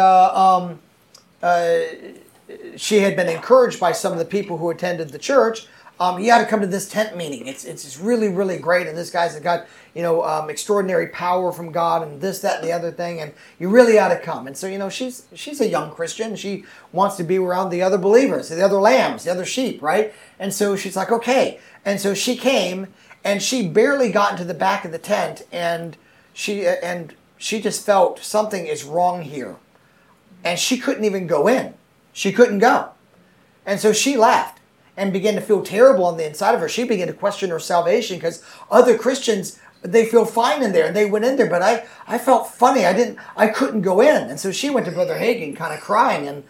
she had been encouraged by some of the people who attended the church. You got to come to this tent meeting. It's really, really great. And this guy's got, you know, extraordinary power from God and this, that, and the other thing. And you really ought to come. And so, you know, she's a young Christian. She wants to be around the other believers, the other lambs, the other sheep, right? And so she's like, okay. And so she came, and she barely got into the back of the tent, and she just felt something is wrong here. And she couldn't even go in. She couldn't go. And so she left and began to feel terrible on the inside of her. She began to question her salvation, because other Christians, they feel fine in there, and they went in there, but I felt funny. I couldn't go in. And so she went to Brother Hagin kind of crying, and,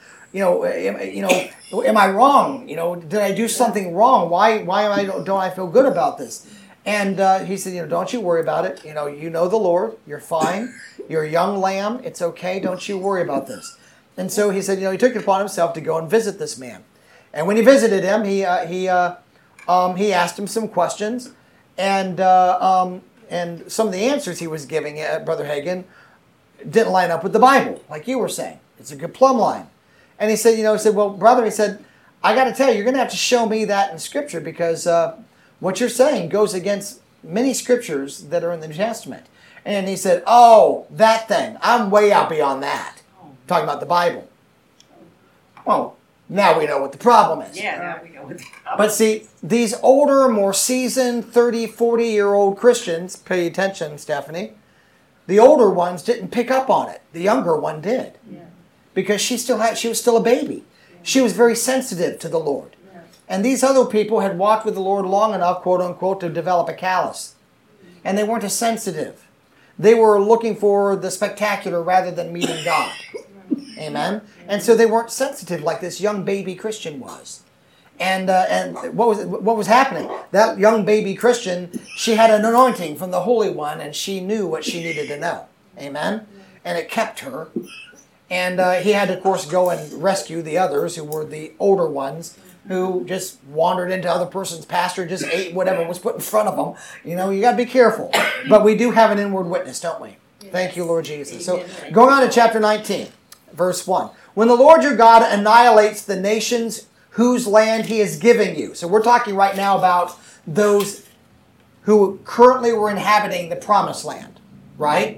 am I wrong? You know, did I do something wrong? Why don't I feel good about this? And he said, you know, don't you worry about it. You know the Lord. You're fine. You're a young lamb. It's okay. Don't you worry about this. And so he said, you know, he took it upon himself to go and visit this man. And when he visited him, he asked him some questions, and some of the answers he was giving Brother Hagin didn't line up with the Bible, like you were saying. It's a good plumb line. And he said, well, brother, he said, I got to tell you, you're going to have to show me that in Scripture, because what you're saying goes against many Scriptures that are in the New Testament. And he said, oh, that thing, I'm way out beyond that. Talking about the Bible. Well, now we know what the problem is. Yeah, now we know what the problem But see, these older, more seasoned 30, 40-year-old Christians, pay attention, Stephanie, the older ones didn't pick up on it. The younger one did. Yeah. Because she was still a baby. She was very sensitive to the Lord. Yeah. And these other people had walked with the Lord long enough, quote unquote, to develop a callus. And they weren't as sensitive. They were looking for the spectacular rather than meeting God. Amen? And so they weren't sensitive like this young baby Christian was. And what was happening? That young baby Christian, she had an anointing from the Holy One, and she knew what she needed to know. Amen? And it kept her. And he had to, of course, go and rescue the others who were the older ones who just wandered into other person's pasture, just ate whatever was put in front of them. You know, you got to be careful. But we do have an inward witness, don't we? Thank you, Lord Jesus. So going on to chapter 19, verse 1. When the Lord your God annihilates the nations whose land he is giving you. So we're talking right now about those who currently were inhabiting the promised land, right?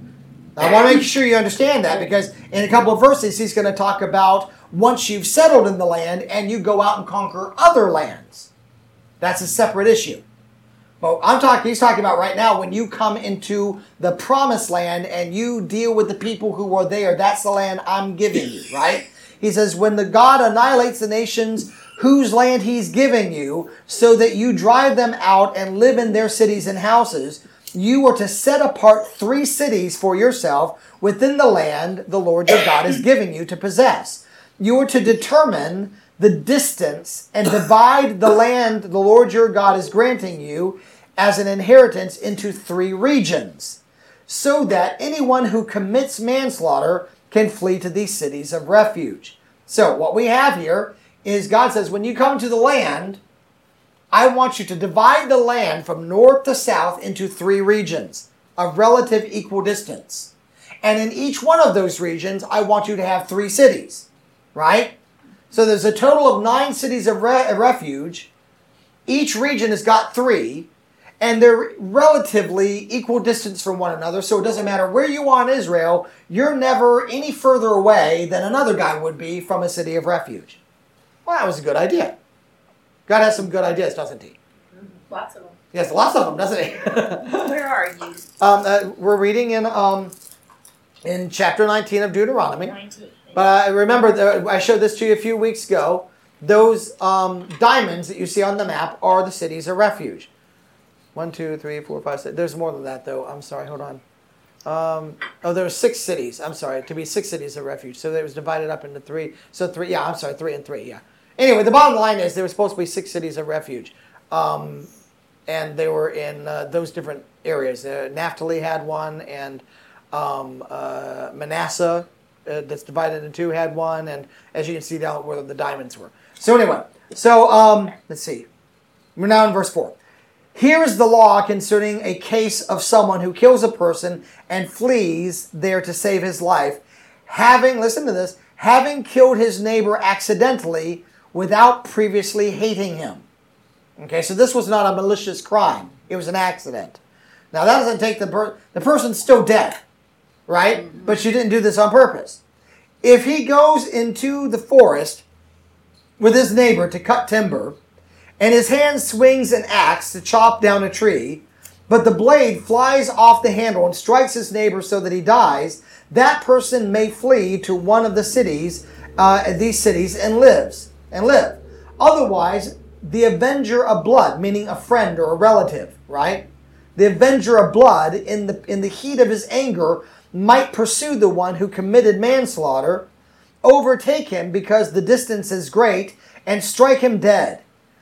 I want to make sure you understand that, because in a couple of verses he's going to talk about once you've settled in the land and you go out and conquer other lands. That's a separate issue. But he's talking about right now when you come into the promised land and you deal with the people who are there. That's the land I'm giving you, right? He says, when the God annihilates the nations whose land he's giving you, so that you drive them out and live in their cities and houses, you are to set apart 3 cities for yourself within the land the Lord your God is giving you to possess. You are to determine the distance and divide the land the Lord your God is granting you as an inheritance into 3 regions, so that anyone who commits manslaughter can flee to these cities of refuge. So what we have here is God says, when you come to the land, I want you to divide the land from north to south into 3 regions of relative equal distance. And in each one of those regions, I want you to have 3 cities, right? So there's a total of 9 cities of refuge. Each region has got 3, and they're relatively equal distance from one another. So it doesn't matter where you are in Israel, you're never any further away than another guy would be from a city of refuge. Well, that was a good idea. God has some good ideas, doesn't he? Lots of them. Yes, lots of them, doesn't he? Where are you? We're reading in chapter 19 of Deuteronomy. 19. But remember, I showed this to you a few weeks ago. Those diamonds that you see on the map are the cities of refuge. 1, 2, 3, 4, 5, 6. There's more than that, though. I'm sorry. Hold on. There were 6 cities. I'm sorry. To be 6 cities of refuge. So it was divided up into 3. So 3. Yeah, I'm sorry. 3 and 3. Yeah. Anyway, the bottom line is there were supposed to be 6 cities of refuge. And they were in those different areas. Naphtali had one, and Manasseh, that's divided into 2, had one. And as you can see down where the diamonds were. So anyway, let's see. We're now in verse 4. Here is the law concerning a case of someone who kills a person and flees there to save his life, listen to this, having killed his neighbor accidentally without previously hating him. Okay, so this was not a malicious crime. It was an accident. Now that doesn't take the person's still dead, right? But she didn't do this on purpose. If he goes into the forest with his neighbor to cut timber, and his hand swings an axe to chop down a tree, but the blade flies off the handle and strikes his neighbor so that he dies, that person may flee to one of the cities, these cities, and live. Otherwise, the avenger of blood, meaning a friend or a relative, right? The avenger of blood, in the heat of his anger, might pursue the one who committed manslaughter, overtake him because the distance is great, and strike him dead.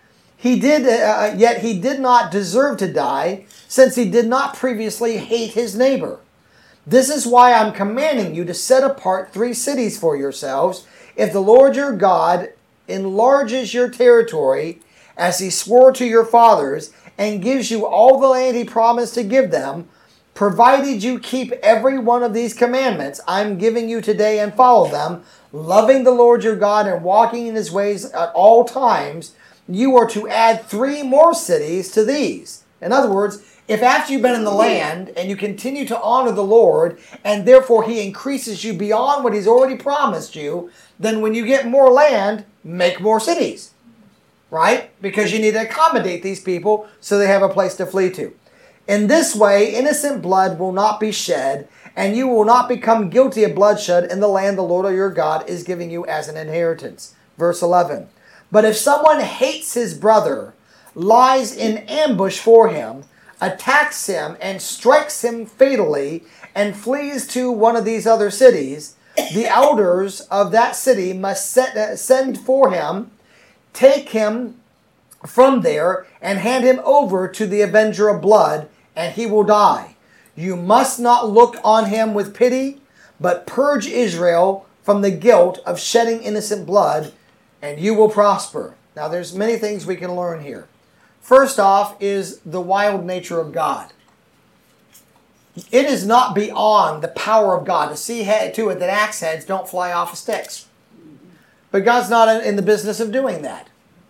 Yet he did not deserve to die, since he did not previously hate his neighbor. This is why I'm commanding you to set apart 3 cities for yourselves. If the Lord your God enlarges your territory, as he swore to your fathers, and gives you all the land he promised to give them, provided you keep every one of these commandments I'm giving you today and follow them, loving the Lord your God and walking in his ways at all times, you are to add 3 more cities to these. In other words, If after you've been in the land and you continue to honor the Lord, and therefore he increases you beyond what he's already promised you, then when you get more land, make more cities. Right? Because you need to accommodate these people so they have a place to flee to. In this way, innocent blood will not be shed, and you will not become guilty of bloodshed in the land the Lord your God is giving you as an inheritance. Verse 11. But if someone hates his brother, lies in ambush for him, attacks him, and strikes him fatally, and flees to one of these other cities, the elders of that city must send for him, take him from there, and hand him over to the avenger of blood, and he will die. You must not look on him with pity, but purge Israel from the guilt of shedding innocent blood, and you will prosper. Now there's many things we can learn here. First off is the wild nature of God. It is not beyond the power of God to see to it that axe heads don't fly off of sticks. But God's not in the business of doing that.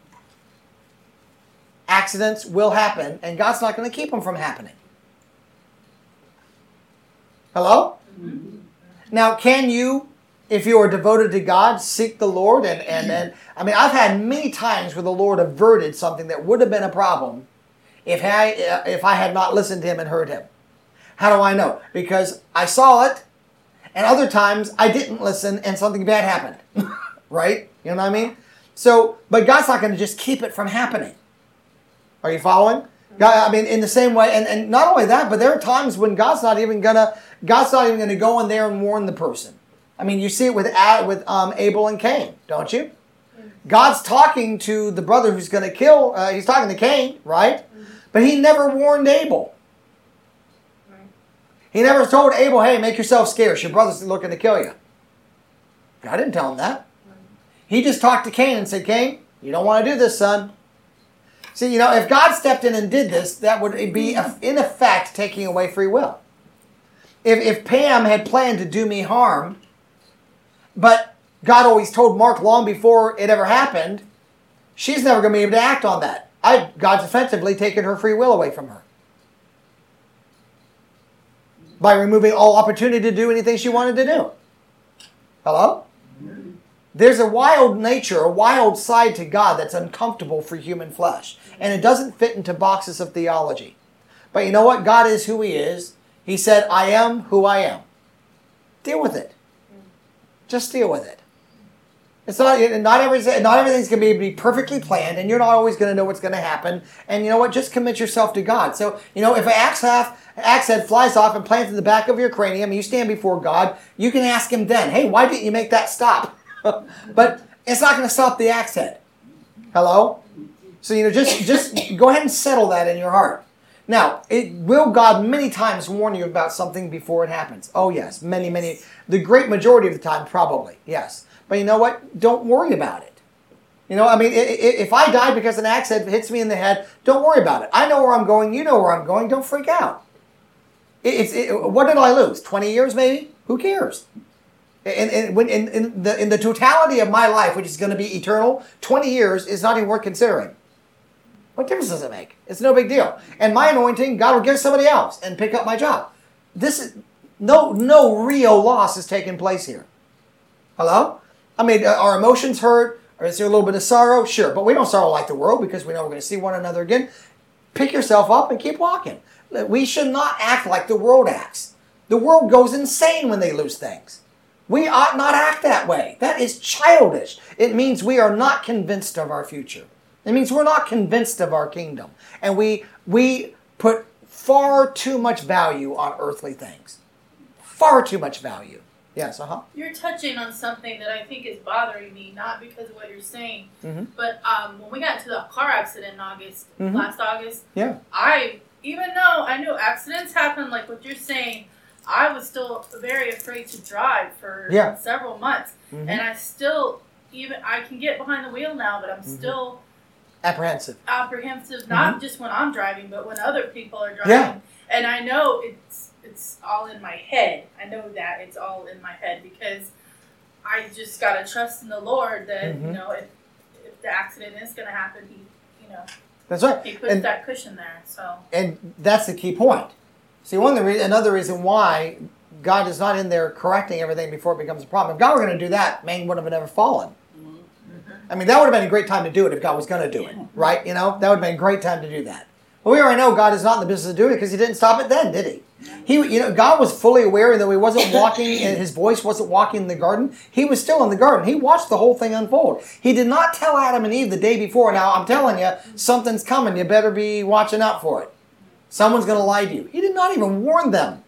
Accidents will happen, and God's not going to keep them from happening. Hello? Mm-hmm. Now, can you, if you are devoted to God, seek the Lord? And I mean, I've had many times where the Lord averted something that would have been a problem if I had not listened to him and heard him. How do I know? Because I saw it, and other times I didn't listen and something bad happened. Right? You know what I mean? So, but God's not going to just keep it from happening. Are you following? God, I mean, in the same way, and not only that, but there are times when God's not even going to go in there and warn the person. I mean, you see it with Abel and Cain, don't you? God's talking to the brother who's going to kill. He's talking to Cain, right? But he never warned Abel. He never told Abel, "Hey, make yourself scarce. Your brother's looking to kill you." God didn't tell him that. He just talked to Cain and said, "Cain, you don't want to do this, son." See, if God stepped in and did this, that would be, in effect, taking away free will. If Pam had planned to do me harm, but God always told Mark long before it ever happened, she's never going to be able to act on that. God's effectively taken her free will away from her. By removing all opportunity to do anything she wanted to do. Hello? There's a wild nature, a wild side to God that's uncomfortable for human flesh. And it doesn't fit into boxes of theology. But you know what? God is who he is. He said, "I am who I am." Deal with it. Just deal with it. It's not everything's going to be perfectly planned, and you're not always going to know what's going to happen. And you know what? Just commit yourself to God. So, if an axe head flies off and plants in the back of your cranium, and you stand before God, you can ask him then, "Hey, why didn't you make that stop?" But it's not going to stop the axe head. Hello? So, just go ahead and settle that in your heart. Now, will God many times warn you about something before it happens? Oh, yes. Many. The great majority of the time, probably. Yes. But you know what? Don't worry about it. If I die because an axe head hits me in the head, don't worry about it. I know where I'm going. You know where I'm going. Don't freak out. What did I lose? 20 years maybe? Who cares? In the totality of my life, which is going to be eternal, 20 years is not even worth considering. What difference does it make? It's no big deal. And my anointing, God will give somebody else and pick up my job. This is no real loss is taking place here. Hello? I mean, are emotions hurt? Or is there a little bit of sorrow? Sure, but we don't sorrow like the world because we know we're going to see one another again. Pick yourself up and keep walking. We should not act like the world acts. The world goes insane when they lose things. We ought not act that way. That is childish. It means we are not convinced of our future. It means we're not convinced of our kingdom. And we put far too much value on earthly things. Far too much value. Yes, You're touching on something that I think is bothering me, not because of what you're saying, but when we got into the car accident in August, last August, even though I knew accidents happen like what you're saying, I was still very afraid to drive for several months. And I still, I can get behind the wheel now, but I'm still apprehensive, not just when I'm driving, but when other people are driving. Yeah. And I know it's all in my head. I know that it's all in my head because I just got to trust in the Lord that, if the accident is going to happen, That's right. He puts that cushion there. So. And that's the key point. See, another reason why God is not in there correcting everything before it becomes a problem. If God were going to do that, man wouldn't have never fallen. I mean, that would have been a great time to do it if God was going to do it, right? You know, that would have been a great time to do that. But we already know God is not in the business of doing it because He didn't stop it then, did He? God was fully aware that He wasn't walking, and His voice wasn't walking in the garden. He was still in the garden. He watched the whole thing unfold. He did not tell Adam and Eve the day before, now I'm telling you, something's coming. You better be watching out for it. Someone's going to lie to you. He did not even warn them.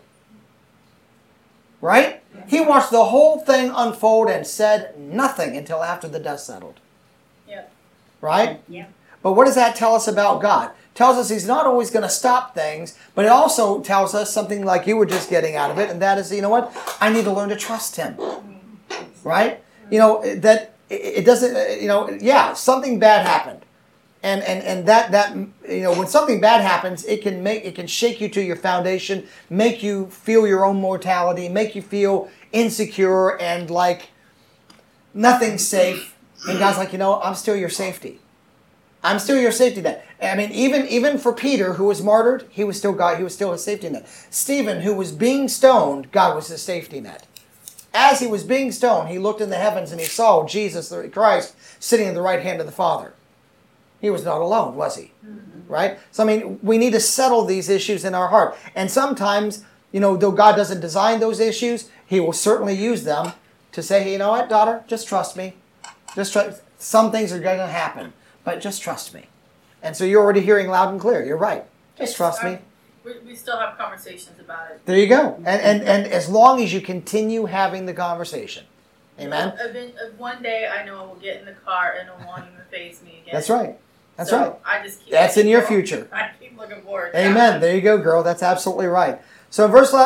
Right? He watched the whole thing unfold and said nothing until after the dust settled. Yeah. Right? Yeah. But what does that tell us about God? It tells us He's not always going to stop things, but it also tells us something like you were just getting out of it, and that is, you know what? I need to learn to trust Him. Right? You know, that it doesn't, yeah, something bad happened. And that when something bad happens, it can shake you to your foundation, make you feel your own mortality, make you feel insecure and like nothing's safe. And God's like, I'm still your safety. I'm still your safety net. I mean, even for Peter, who was martyred, he was still God. He was still his safety net. Stephen, who was being stoned, God was his safety net. As he was being stoned, he looked in the heavens and he saw Jesus, the Christ, sitting at the right hand of the Father. He was not alone, was he? Mm-hmm. Right? So, I mean, we need to settle these issues in our heart. And sometimes, though God doesn't design those issues, He will certainly use them to say, hey, you know what, daughter, just trust me. Just trust. Some things are going to happen, but just trust me. And so you're already hearing loud and clear. You're right. Just trust me. We still have conversations about it. There you go. And as long as you continue having the conversation. Amen? One day I know I will get in the car and it won't even faze me again. That's right. That's right. I just keep That's in your future. I keep looking forward. Amen. There you go, girl. That's absolutely right. So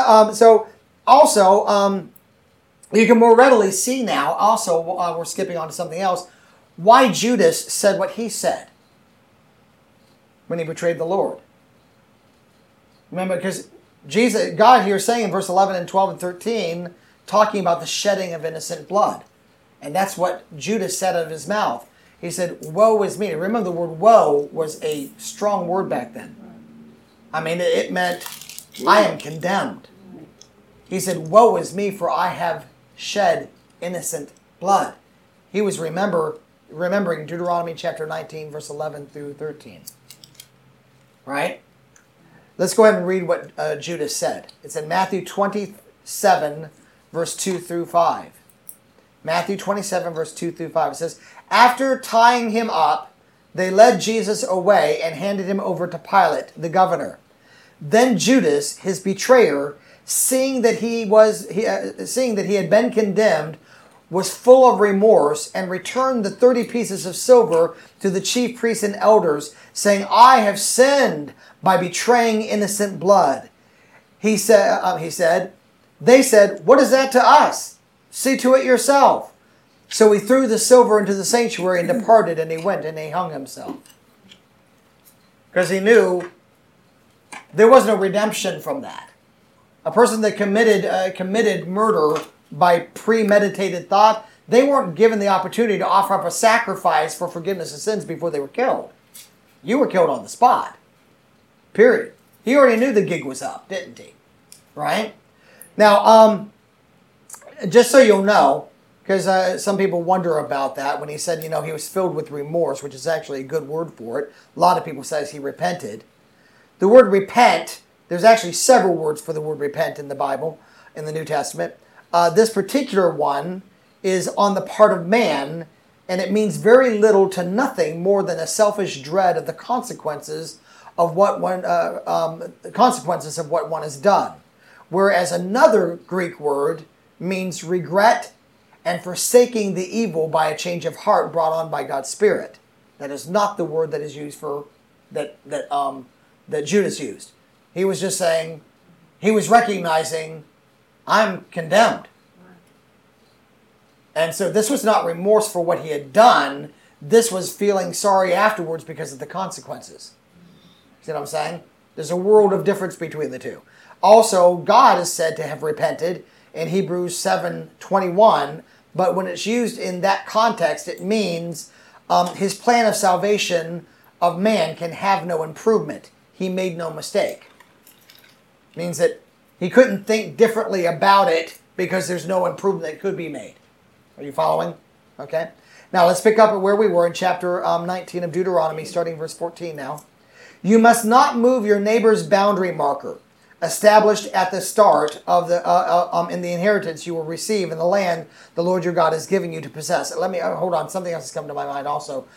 you can more readily see now. Also, we're skipping on to something else. Why Judas said what he said when he betrayed the Lord. Remember, because God here is saying in verse 11 and 12 and 13, talking about the shedding of innocent blood, and that's what Judas said out of his mouth. He said, woe is me. Remember, the word woe was a strong word back then. I mean, it meant, I am condemned. He said, woe is me, for I have shed innocent blood. He was remembering Deuteronomy chapter 19, verse 11 through 13. Right? Let's go ahead and read what Judas said. It's in Matthew 27, verse 2 through 5. Matthew 27, verse 2 through 5. It says, after tying him up, they led Jesus away and handed him over to Pilate, the governor. Then Judas, his betrayer, seeing that he had been condemned, was full of remorse and returned the 30 pieces of silver to the chief priests and elders, saying, I have sinned by betraying innocent blood. They said, what is that to us? See to it yourself. So he threw the silver into the sanctuary and departed, and he went and he hung himself. Because he knew there was no redemption from that. A person that committed murder by premeditated thought, they weren't given the opportunity to offer up a sacrifice for forgiveness of sins before they were killed. You were killed on the spot. Period. He already knew the gig was up, didn't he? Right? Now, just so you'll know, because some people wonder about that, when he said, he was filled with remorse, which is actually a good word for it. A lot of people say he repented. The word repent, there's actually several words for the word repent in the Bible, in the New Testament. This particular one is on the part of man, and it means very little to nothing more than a selfish dread of the consequences of what one has done. Whereas another Greek word means regret and forsaking the evil by a change of heart brought on by God's Spirit. That is not the word that is used for that Judas used. He was just saying, he was recognizing, I'm condemned. And so this was not remorse for what he had done. This was feeling sorry afterwards because of the consequences. See what I'm saying? There's a world of difference between the two. Also, God is said to have repented in Hebrews 7:21, but when it's used in that context, it means his plan of salvation of man can have no improvement. He made no mistake. Means that he couldn't think differently about it because there's no improvement that could be made. Are you following? Okay. Now let's pick up at where we were in chapter 19 of Deuteronomy, starting verse 14 now. You must not move your neighbor's boundary marker, established at the start of in the inheritance you will receive in the land the Lord your God is giving you to possess. Let me hold on. Something else has come to my mind also.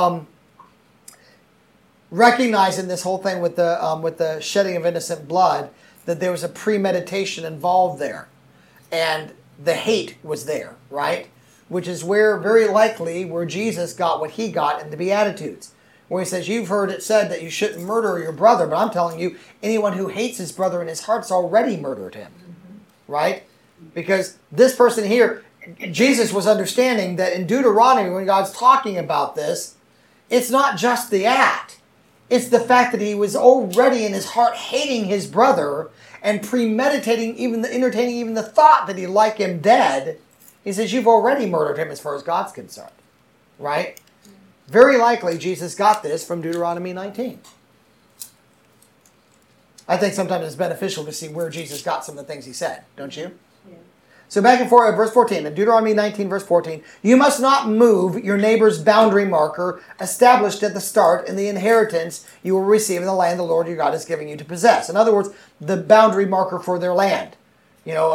Recognizing this whole thing with the shedding of innocent blood, that there was a premeditation involved there, and the hate was there, right? Which is where very likely where Jesus got what he got in the Beatitudes, where he says, you've heard it said that you shouldn't murder your brother, but I'm telling you, anyone who hates his brother in his heart's already murdered him, right? Because this person here, Jesus was understanding that in Deuteronomy, when God's talking about this, it's not just the act. It's the fact that he was already in his heart hating his brother and premeditating, entertaining even the thought that he'd like him dead. He says, you've already murdered him as far as God's concerned, right? Very likely Jesus got this from Deuteronomy 19. I think sometimes it's beneficial to see where Jesus got some of the things he said, don't you? Yeah. So back and forth, verse 14, in Deuteronomy 19, verse 14, you must not move your neighbor's boundary marker established at the start in the inheritance you will receive in the land the Lord your God is giving you to possess. In other words, the boundary marker for their land. You know,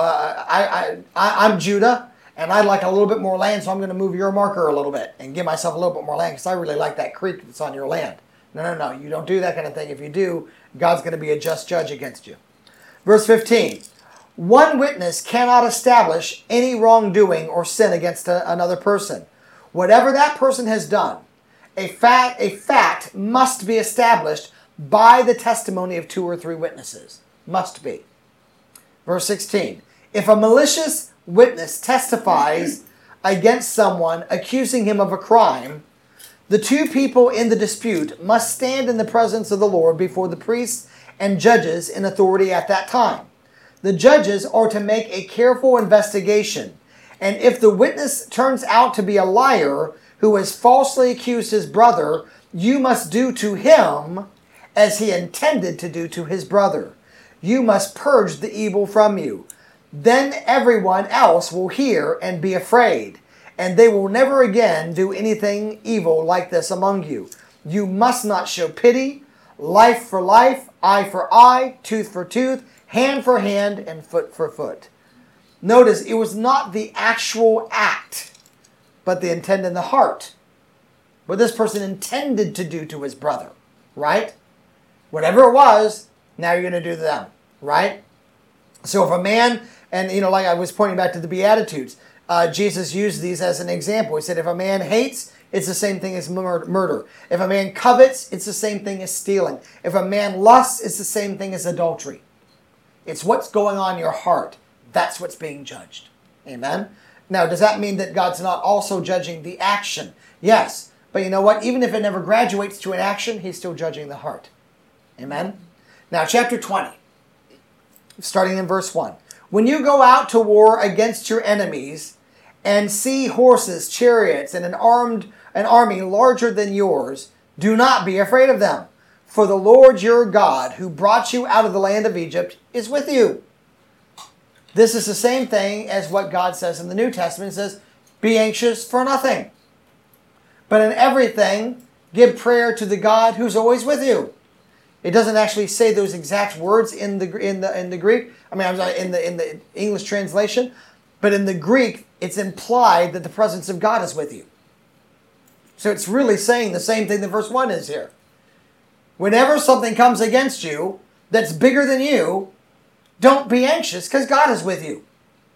I'm Judah, and I'd like a little bit more land, so I'm going to move your marker a little bit and give myself a little bit more land because I really like that creek that's on your land. No. You don't do that kind of thing. If you do, God's going to be a just judge against you. Verse 15. One witness cannot establish any wrongdoing or sin against another person. Whatever that person has done, a fact must be established by the testimony of 2 or 3 witnesses. Must be. Verse 16. If a malicious witness testifies against someone accusing him of a crime, the 2 people in the dispute must stand in the presence of the Lord before the priests and judges in authority at that time. The judges are to make a careful investigation, and if the witness turns out to be a liar who has falsely accused his brother, you must do to him as he intended to do to his brother. You must purge the evil from you. Then everyone else will hear and be afraid, and they will never again do anything evil like this among you. You must not show pity, life for life, eye for eye, tooth for tooth, hand for hand, and foot for foot. Notice, it was not the actual act, but the intent in the heart. What this person intended to do to his brother, right? Whatever it was, now you're going to do to them, right? So if a man, and like I was pointing back to the Beatitudes, Jesus used these as an example. He said if a man hates, it's the same thing as murder. If a man covets, it's the same thing as stealing. If a man lusts, it's the same thing as adultery. It's what's going on in your heart. That's what's being judged. Amen? Now, does that mean that God's not also judging the action? Yes. But you know what? Even if it never graduates to an action, he's still judging the heart. Amen? Now, chapter 20, starting in verse 1. When you go out to war against your enemies and see horses, chariots, and an army larger than yours, do not be afraid of them. For the Lord your God, who brought you out of the land of Egypt, is with you. This is the same thing as what God says in the New Testament. It says, be anxious for nothing, but in everything give prayer to the God who's always with you. It doesn't actually say those exact words in the Greek. I'm sorry, in the English translation, but in the Greek, it's implied that the presence of God is with you. So it's really saying the same thing that verse 1 is here. Whenever something comes against you that's bigger than you, don't be anxious because God is with you.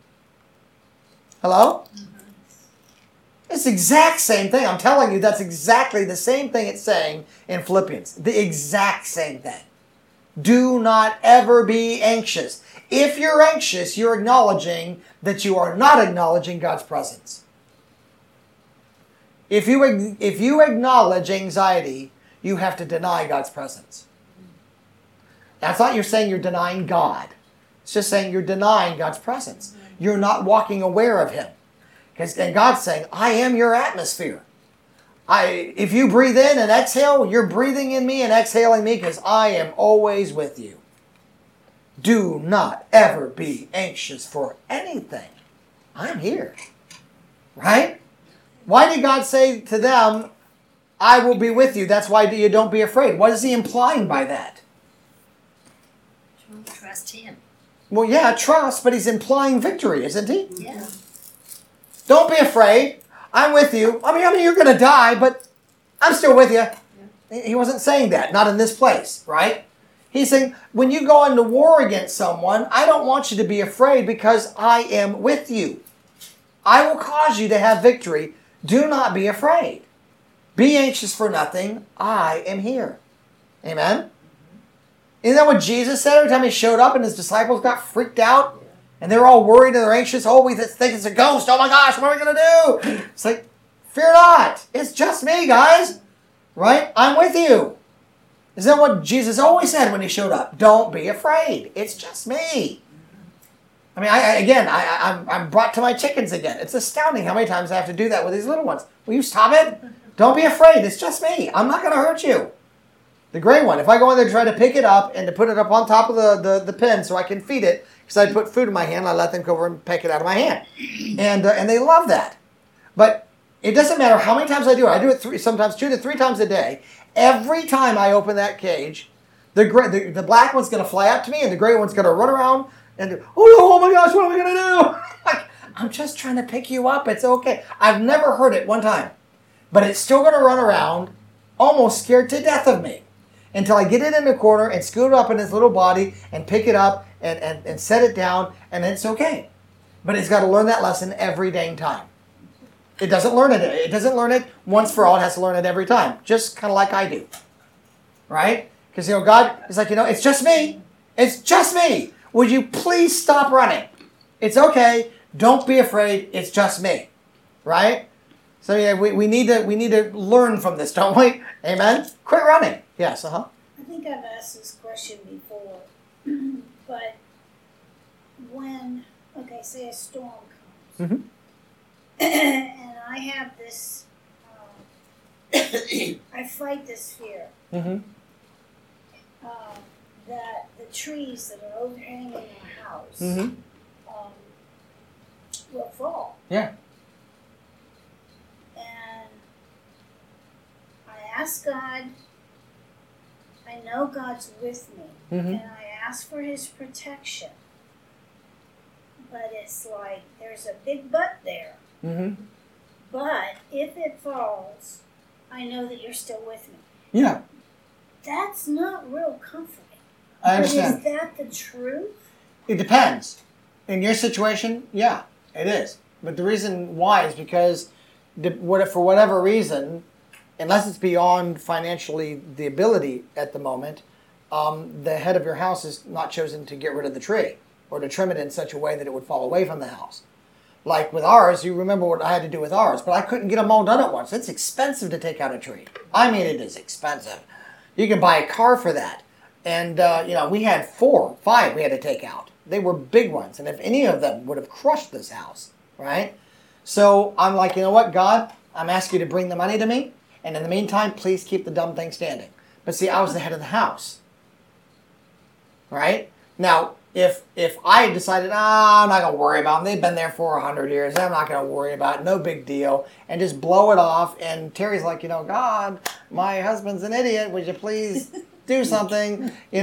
Hello? It's the exact same thing. I'm telling you, that's exactly the same thing it's saying in Philippians. The exact same thing. Do not ever be anxious. If you're anxious, you're acknowledging that you are not acknowledging God's presence. If you acknowledge anxiety, you have to deny God's presence. That's not you're saying you're denying God. It's just saying you're denying God's presence. You're not walking aware of Him. And God's saying, I am your atmosphere. If you breathe in and exhale, you're breathing in me and exhaling me because I am always with you. Do not ever be anxious for anything. I'm here. Right? Why did God say to them, I will be with you? That's why you don't be afraid. What is he implying by that? Trust him. Well, yeah, trust, but he's implying victory, isn't he? Yeah. Don't be afraid. I'm with you. I mean, you're going to die, but I'm still with you. Yeah. He wasn't saying that, not in this place, right? He's saying, when you go into war against someone, I don't want you to be afraid because I am with you. I will cause you to have victory. Do not be afraid. Be anxious for nothing. I am here. Amen? Isn't that what Jesus said every time he showed up and his disciples got freaked out? And they're all worried and they're anxious. Oh, we think it's a ghost. Oh my gosh, what are we going to do? It's like, fear not. It's just me, guys. Right? I'm with you. Isn't that what Jesus always said when he showed up? Don't be afraid. It's just me. I mean, I'm brought to my chickens again. It's astounding how many times I have to do that with these little ones. Will you stop it? Don't be afraid. It's just me. I'm not going to hurt you. The gray one, if I go in there and try to pick it up and to put it up on top of the pen so I can feed it, because I put food in my hand, I let them go over and peck it out of my hand. And they love that. But it doesn't matter how many times I do it. I do it sometimes 2 to 3 times a day. Every time I open that cage, the black one's going to fly up to me and the gray one's going to run around and, oh my gosh, what are we going to do? Like, I'm just trying to pick you up. It's okay. I've never heard it one time. But it's still going to run around almost scared to death of me until I get it in the corner and scoot it up in its little body and pick it up and set it down, and it's okay. But it's got to learn that lesson every dang time. It doesn't learn it. It doesn't learn it once for all. It has to learn it every time, just kind of like I do. Right? Because, God is like, it's just me. It's just me. Would you please stop running? It's okay. Don't be afraid. It's just me. Right? So yeah, we need to learn from this, don't we? Amen? Quit running. Yes, I think I've asked this question before, but when, say a storm comes, mm-hmm. and I have this, I fight this fear, mm-hmm. that the trees that are overhanging our house mm-hmm. will fall. Yeah. And I ask God, I know God's with me, mm-hmm. and I ask for his protection. But it's like, there's a big but there. Mm-hmm. But if it falls, I know that you're still with me. Yeah. That's not real comforting. I understand. But is that the truth? It depends. In your situation, yeah, it is. But the reason why is because for whatever reason, unless it's beyond financially the ability at the moment, the head of your house is not chosen to get rid of the tree or to trim it in such a way that it would fall away from the house. Like with ours, you remember what I had to do with ours, but I couldn't get them all done at once. It's expensive to take out a tree. I mean, it is expensive. You can buy a car for that. And, we had 4, 5 we had to take out. They were big ones. And if any of them would have crushed this house, right? So I'm like, you know what, God, I'm asking you to bring the money to me. And in the meantime, please keep the dumb thing standing. But see, I was the head of the house. Right? Now, if I decided, I'm not going to worry about them. They've been there for 100 years. I'm not going to worry about it. No big deal. And just blow it off. And Terry's like, God, my husband's an idiot. Would you please do something? At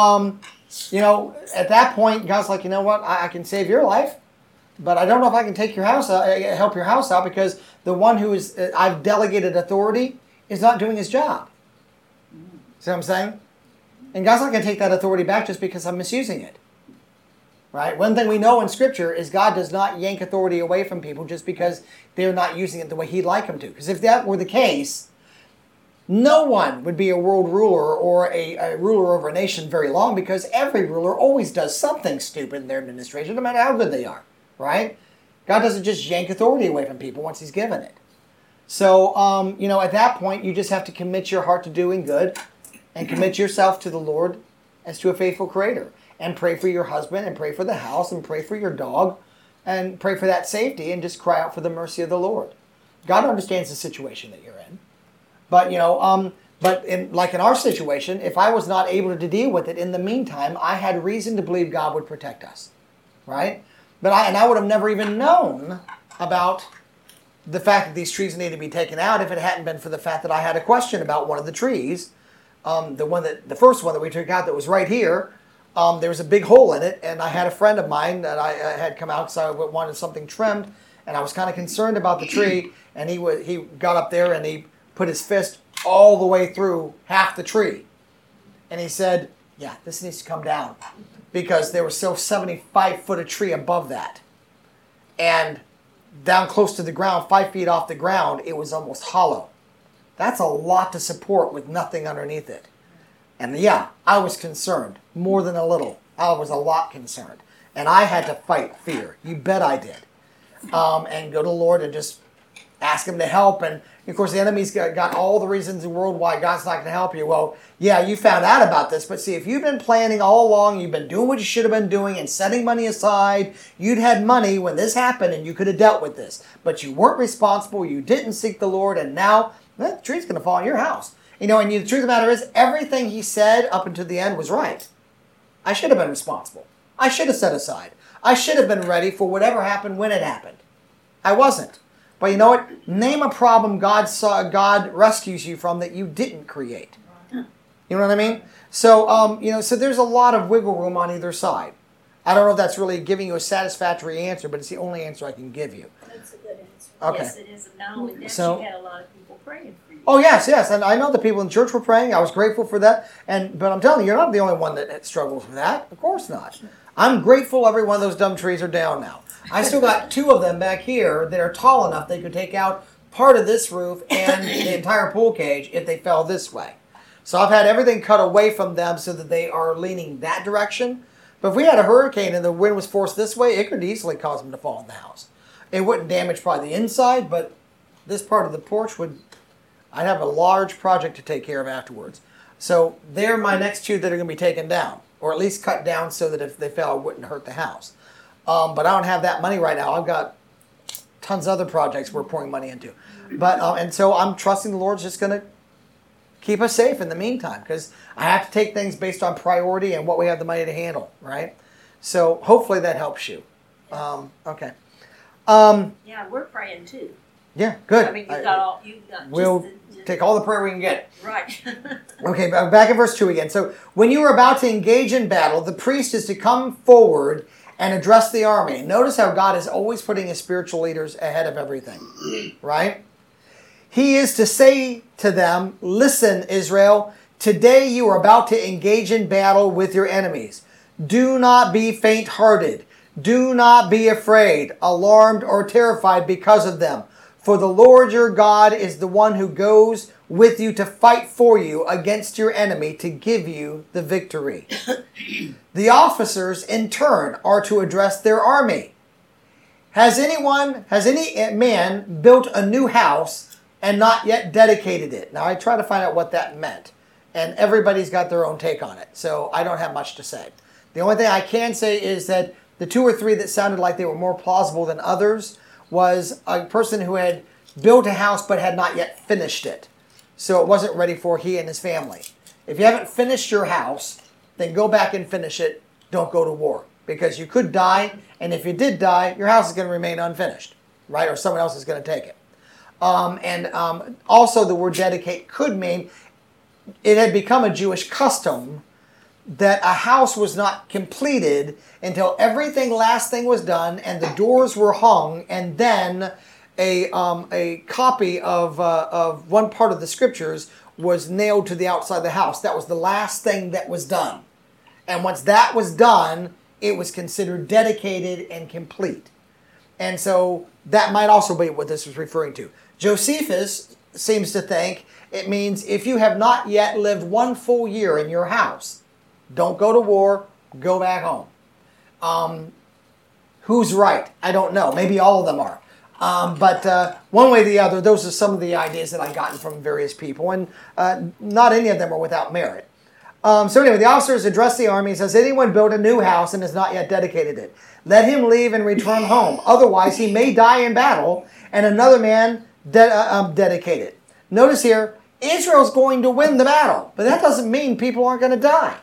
that point, God's like, you know what? I can save your life. But I don't know if I can take your house out, help your house out, because the one who is I've delegated authority is not doing his job. See what I'm saying? And God's not going to take that authority back just because I'm misusing it. Right? One thing we know in Scripture is God does not yank authority away from people just because they're not using it the way He'd like them to. Because if that were the case, no one would be a world ruler or a ruler over a nation very long, because every ruler always does something stupid in their administration, no matter how good they are. Right? God doesn't just yank authority away from people once He's given it. So, at that point, you just have to commit your heart to doing good and commit yourself to the Lord as to a faithful Creator. And pray for your husband, and pray for the house, and pray for your dog, and pray for that safety, and just cry out for the mercy of the Lord. God understands the situation that you're in. But but in our situation, if I was not able to deal with it in the meantime, I had reason to believe God would protect us, right? But I would have never even known about the fact that these trees needed to be taken out if it hadn't been for the fact that I had a question about one of the trees. The first one that we took out that was right here, there was a big hole in it, and I had a friend of mine that I had come out because I wanted something trimmed, and I was kind of concerned about the tree, and he got up there and he put his fist all the way through half the tree, and he said, "Yeah, this needs to come down," because there was still 75 foot of tree above that, and down close to the ground, 5 feet off the ground, it was almost hollow. That's a lot to support with nothing underneath it. And yeah, I was concerned, more than a little. I was a lot concerned. And I had to fight fear. You bet I did. And go to the Lord and just ask Him to help. And of course, the enemy's got all the reasons in the world why God's not going to help you. Well, yeah, you found out about this. But see, if you've been planning all along, you've been doing what you should have been doing and setting money aside, you'd had money when this happened and you could have dealt with this. But you weren't responsible. You didn't seek the Lord. And now the tree's going to fall on your house. And the truth of the matter is, everything he said up until the end was right. I should have been responsible. I should have set aside. I should have been ready for whatever happened when it happened. I wasn't. But you know what? Name a problem God rescues you from that you didn't create. You know what I mean? So, so there's a lot of wiggle room on either side. I don't know if that's really giving you a satisfactory answer, but it's the only answer I can give you. That's a good answer. Okay. Yes, it is. And not only that, So- you had a lot of people praying for you. Oh, yes, and I know the people in church were praying. I was grateful for that. But I'm telling you, you're not the only one that struggles with that. Of course not. I'm grateful every one of those dumb trees are down now. I still got 2 of them back here that are tall enough they could take out part of this roof and the entire pool cage if they fell this way. So I've had everything cut away from them so that they are leaning that direction. But if we had a hurricane and the wind was forced this way, it could easily cause them to fall in the house. It wouldn't damage probably the inside, but this part of the porch I'd have a large project to take care of afterwards. So they're my next 2 that are going to be taken down, or at least cut down so that if they fell, it wouldn't hurt the house. But I don't have that money right now. I've got tons of other projects we're pouring money into. But and so I'm trusting the Lord's just going to keep us safe in the meantime, because I have to take things based on priority and what we have the money to handle, right? So hopefully that helps you. Okay. Yeah, we're praying too. Yeah, good. I mean, you've got we'll take all the prayer we can get. Right. Okay, back in verse 2 again. So, when you are about to engage in battle, the priest is to come forward and address the army. Notice how God is always putting his spiritual leaders ahead of everything, right? He is to say to them, "Listen, Israel, today you are about to engage in battle with your enemies. Do not be faint-hearted. Do not be afraid, alarmed, or terrified because of them. For the Lord your God is the one who goes with you to fight for you against your enemy to give you the victory." The officers, in turn, are to address their army. Has any man built a new house and not yet dedicated it? Now, I try to find out what that meant. And everybody's got their own take on it. So I don't have much to say. The only thing I can say is that the 2 or 3 that sounded like they were more plausible than others was a person who had built a house but had not yet finished it. So it wasn't ready for he and his family. If you haven't finished your house, then go back and finish it. Don't go to war. Because you could die, and if you did die, your house is going to remain unfinished, right? Or someone else is going to take it. Also, the word dedicate could mean it had become a Jewish custom that a house was not completed until last thing was done and the doors were hung, and then a copy of one part of the scriptures was nailed to the outside of the house. That was the last thing that was done. And once that was done, it was considered dedicated and complete. And so that might also be what this was referring to. Josephus seems to think it means if you have not yet lived 1 full year in your house, don't go to war, go back home. Who's right? I don't know. Maybe all of them are. But one way or the other, those are some of the ideas that I've gotten from various people, and not any of them are without merit. So anyway, the officers address the army and says, "Anyone built a new house and has not yet dedicated it, let him leave and return home. Otherwise, he may die in battle, and another man dedicate it." Notice here, Israel's going to win the battle, but that doesn't mean people aren't going to die.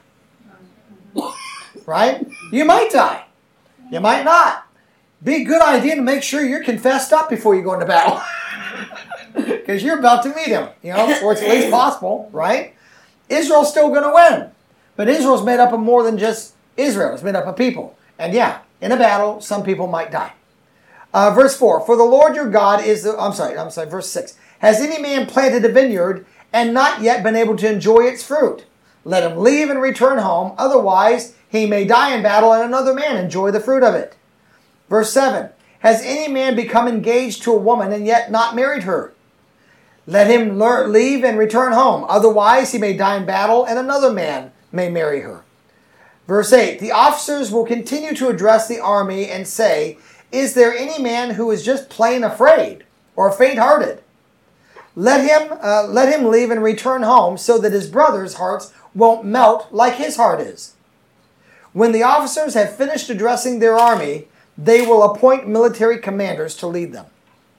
Right? You might die. You might not. Be a good idea to make sure you're confessed up before you go into battle. Because you're about to meet him, or it's at least possible, right? Israel's still going to win. But Israel's made up of more than just Israel. It's made up of people. And yeah, in a battle, some people might die. Verse 4, for the Lord your God is verse 6. Has any man planted a vineyard and not yet been able to enjoy its fruit? Let him leave and return home. Otherwise, he may die in battle and another man enjoy the fruit of it. Verse 7, has any man become engaged to a woman and yet not married her? Let him leave and return home. Otherwise, he may die in battle and another man may marry her. Verse 8, the officers will continue to address the army and say, is there any man who is just plain afraid or faint-hearted? Let him leave and return home so that his brothers' hearts won't melt like his heart is. When the officers have finished addressing their army, they will appoint military commanders to lead them.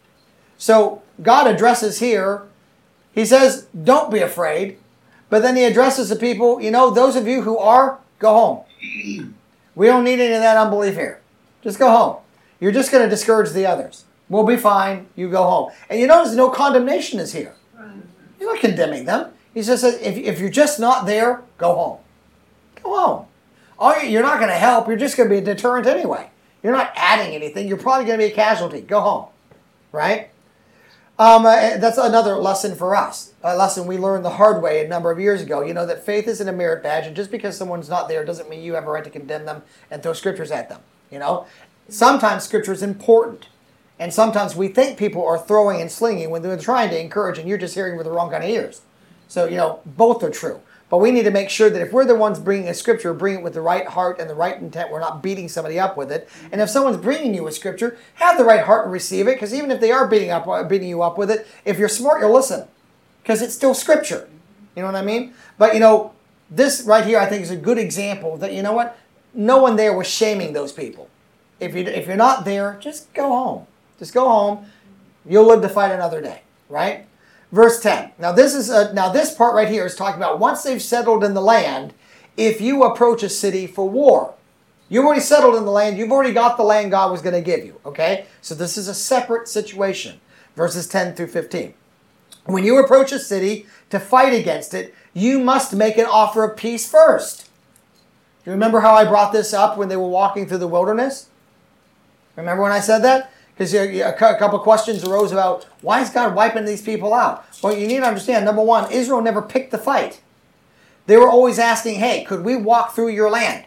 So God addresses here, he says, don't be afraid. But then he addresses the people, those of you who are, go home. We don't need any of that unbelief here. Just go home. You're just going to discourage the others. We'll be fine. You go home. And you notice no condemnation is here. He's not condemning them. He just says, if you're just not there, go home. Go home. You're not going to help. You're just going to be a deterrent anyway. You're not adding anything. You're probably going to be a casualty. Go home. Right? That's another lesson for us. A lesson we learned the hard way a number of years ago. That faith isn't a merit badge. And just because someone's not there doesn't mean you have a right to condemn them and throw scriptures at them. Sometimes scripture is important. And sometimes we think people are throwing and slinging when they're trying to encourage and you're just hearing with the wrong kind of ears. So, both are true. But we need to make sure that if we're the ones bringing a scripture, bring it with the right heart and the right intent. We're not beating somebody up with it. And if someone's bringing you a scripture, have the right heart and receive it. Because even if they are beating you up with it, if you're smart, you'll listen. Because it's still scripture. You know what I mean? But, this right here I think is a good example that, no one there was shaming those people. If you're not there, just go home. Just go home. You'll live to fight another day, right? Verse 10. Now this part right here is talking about once they've settled in the land, if you approach a city for war. You've already settled in the land. You've already got the land God was going to give you, okay? So this is a separate situation. Verses 10 through 15. When you approach a city to fight against it, you must make an offer of peace first. Do you remember how I brought this up when they were walking through the wilderness? Remember when I said that? Because a couple of questions arose about, why is God wiping these people out? Well, you need to understand, number one, Israel never picked the fight. They were always asking, hey, could we walk through your land?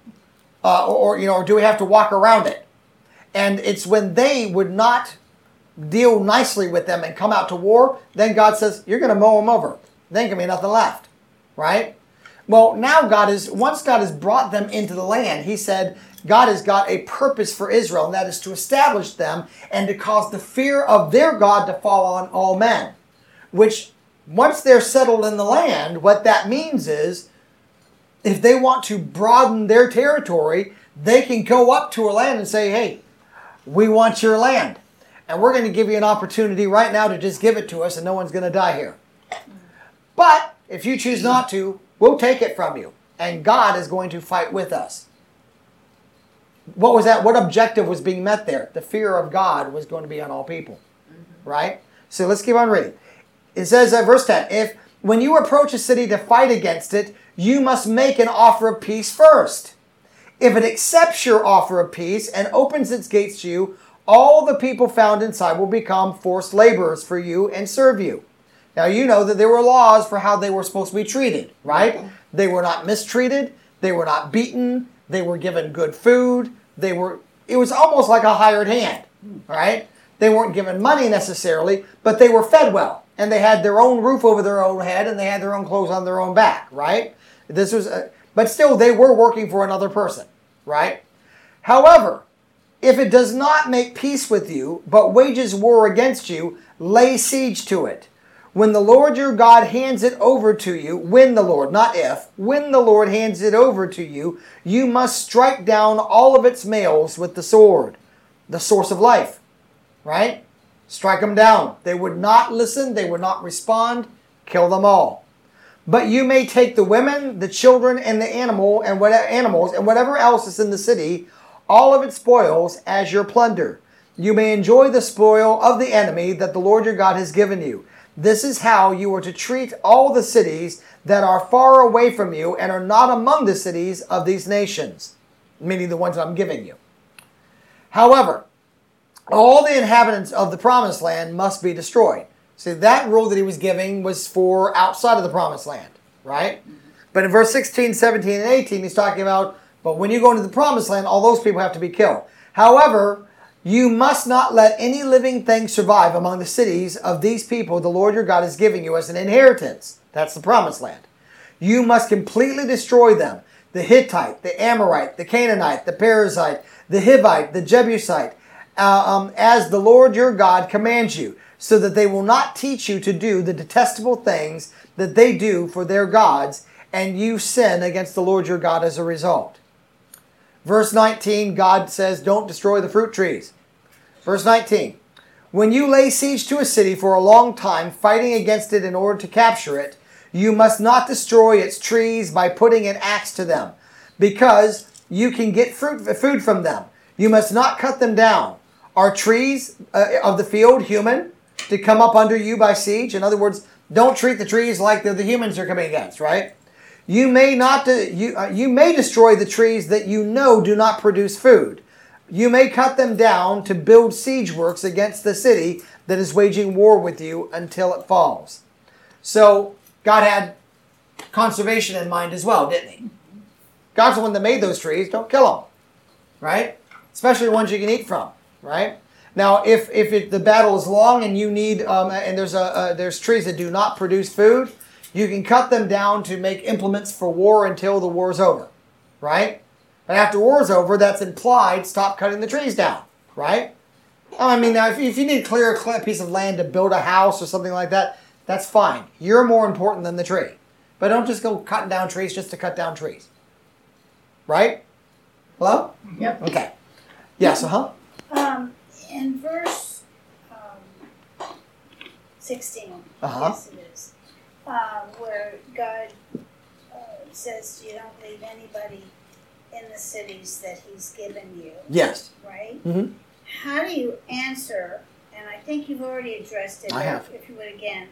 Or do we have to walk around it? And it's when they would not deal nicely with them and come out to war, then God says, you're going to mow them over. There ain't going to be nothing left. Right? Well, now once God has brought them into the land, he said, God has got a purpose for Israel, and that is to establish them and to cause the fear of their God to fall on all men. Which, once they're settled in the land, what that means is, if they want to broaden their territory, they can go up to a land and say, hey, we want your land. And we're going to give you an opportunity right now to just give it to us, and no one's going to die here. But, if you choose not to, we'll take it from you. And God is going to fight with us. What was that? What objective was being met there? The fear of God was going to be on all people. Right? So let's keep on reading. It says, verse 10, when you approach a city to fight against it, you must make an offer of peace first. If it accepts your offer of peace and opens its gates to you, all the people found inside will become forced laborers for you and serve you. Now you know that there were laws for how they were supposed to be treated, right? They were not mistreated. They were not beaten. They were given good food. It was almost like a hired hand, right? They weren't given money necessarily, but they were fed well. And they had their own roof over their own head, and they had their own clothes on their own back, right? But still, they were working for another person, right? However, if it does not make peace with you, but wages war against you, lay siege to it. When the Lord your God hands it over to you, when the Lord hands it over to you, you must strike down all of its males with the sword, the source of life, right? Strike them down. They would not listen. They would not respond. kill them all. But you may take the women, the children, and the animals, and whatever else is in the city, all of its spoils, as your plunder. You may enjoy the spoil of the enemy that the Lord your God has given you. This is how you are to treat all the cities that are far away from you and are not among the cities of these nations, meaning the ones that I'm giving you. However, all the inhabitants of the promised land must be destroyed. See, that rule that he was giving was for outside of the promised land, right? But in verse 16, 17, and 18, he's talking about, but when you go into the promised land, all those people have to be killed. However, you must not let any living thing survive among the cities of these people the Lord your God is giving you as an inheritance. That's the promised land. You must completely destroy them. The Hittite, the Amorite, the Canaanite, the Perizzite, the Hivite, the Jebusite, as the Lord your God commands you, so that they will not teach you to do the detestable things that they do for their gods, and you sin against the Lord your God as a result. Verse 19, God says, don't destroy the fruit trees. Verse 19, when you lay siege to a city for a long time, fighting against it in order to capture it, you must not destroy its trees by putting an axe to them, because you can get food from them. You must not cut them down. Are trees of the field human to come up under you by siege? In other words, don't treat the trees like they're the humans you're coming against, right? You may destroy the trees that you know do not produce food. You may cut them down to build siege works against the city that is waging war with you until it falls. So God had conservation in mind as well, didn't he? God's the one that made those trees. Don't kill them, right? Especially the ones you can eat from, right? Now, if the battle is long and you need, and there's trees that do not produce food, you can cut them down to make implements for war until the war's over, right? But after war's over, that's implied, stop cutting the trees down, right? I mean, now, if you need to clear a piece of land to build a house or something like that, that's fine. You're more important than the tree. But don't just go cutting down trees just to cut down trees. Right? Hello? Yep. Okay. Yes, In verse 16, yes it is, where God says you don't leave anybody in the cities that he's given you. Yes. Right? Mm-hmm. How do you answer, and I think you've already addressed it, I have. if you would again,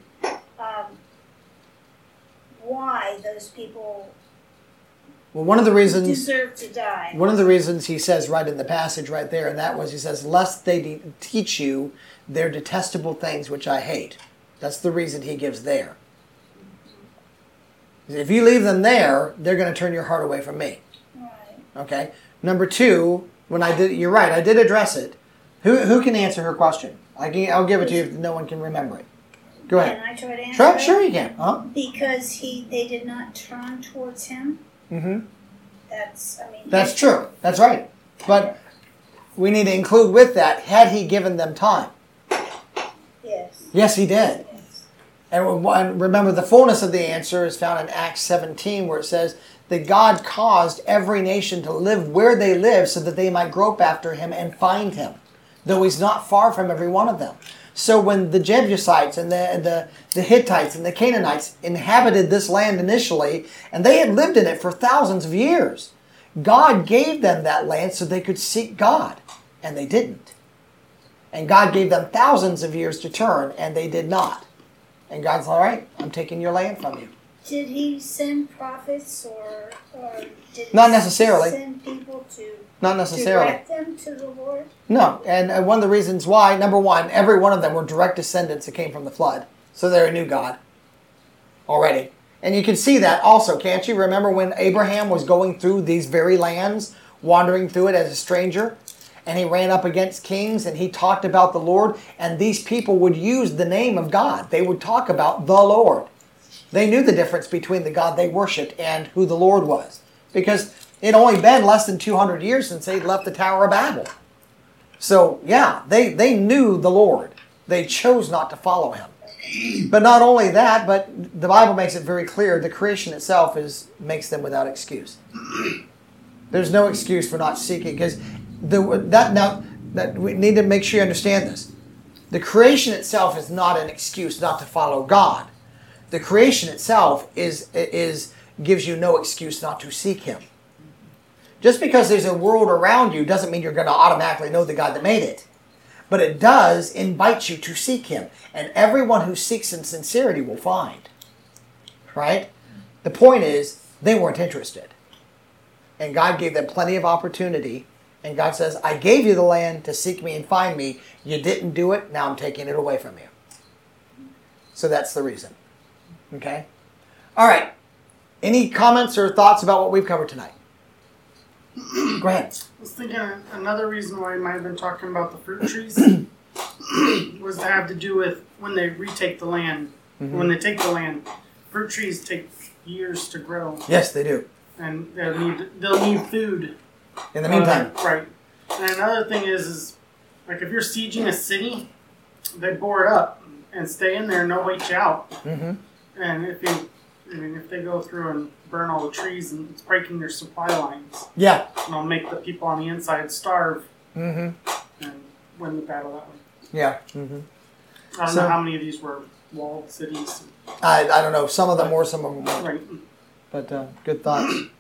why those people Well, one of the reasons deserve to die? One of the reasons he says right in the passage right there, and that was, he says, lest they teach you their detestable things which I hate. That's the reason he gives there. If you leave them there, they're going to turn your heart away from me. Right. Okay. Number two, you're right, I did address it. Who can answer her question? I'll give it to you if no one can remember it. Go ahead. Can I try to answer it? Sure you can. Huh? Because they did not turn towards him. Mm-hmm. That's true. That's right. But we need to include with that, had he given them time? Yes. Yes, he did. Yes. And remember, the fullness of the answer is found in Acts 17, where it says that God caused every nation to live where they live so that they might grope after him and find him, though he's not far from every one of them. So when the Jebusites and the Hittites and the Canaanites inhabited this land initially, and they had lived in it for thousands of years, God gave them that land so they could seek God, and they didn't. And God gave them thousands of years to turn, and they did not. And God's all right, I'm taking your land from you. Did he send prophets or did Not he necessarily. send people to Not necessarily. direct them to the Lord? No, and one of the reasons why, number one, every one of them were direct descendants that came from the flood. So they knew God already. And you can see that also, can't you? Remember when Abraham was going through these very lands, wandering through it as a stranger, and he ran up against kings, and he talked about the Lord, and these people would use the name of God. They would talk about the Lord. They knew the difference between the God they worshipped and who the Lord was. Because it had only been less than 200 years since they'd left the Tower of Babel. So, yeah, they knew the Lord. They chose not to follow him. But not only that, but the Bible makes it very clear the creation itself makes them without excuse. There's no excuse for not seeking, because we need to make sure you understand this. The creation itself is not an excuse not to follow God. the creation itself gives you no excuse not to seek him. Just because there's a world around you doesn't mean you're going to automatically know the God that made it. But it does invite you to seek him. And everyone who seeks in sincerity will find. Right? The point is, they weren't interested. And God gave them plenty of opportunity. And God says, I gave you the land to seek me and find me. You didn't do it. Now I'm taking it away from you. So that's the reason. Okay? All right. Any comments or thoughts about what we've covered tonight? Go ahead. I was thinking another reason why he might have been talking about the fruit trees was to have to do with when they retake the land. Mm-hmm. When they take the land, fruit trees take years to grow. Yes, they do. And they'll need food. In the meantime. Right. And another thing is like if you're sieging a city, they bore it up and stay in there and they'll wait you out. Mm-hmm. And if they go through and burn all the trees and it's breaking their supply lines. Yeah. And it'll make the people on the inside starve. Mm-hmm. And win the battle that way. Yeah. Mm-hmm. I don't know how many of these were walled cities. I don't know. Some of them were, some of them weren't. Right. But good thoughts.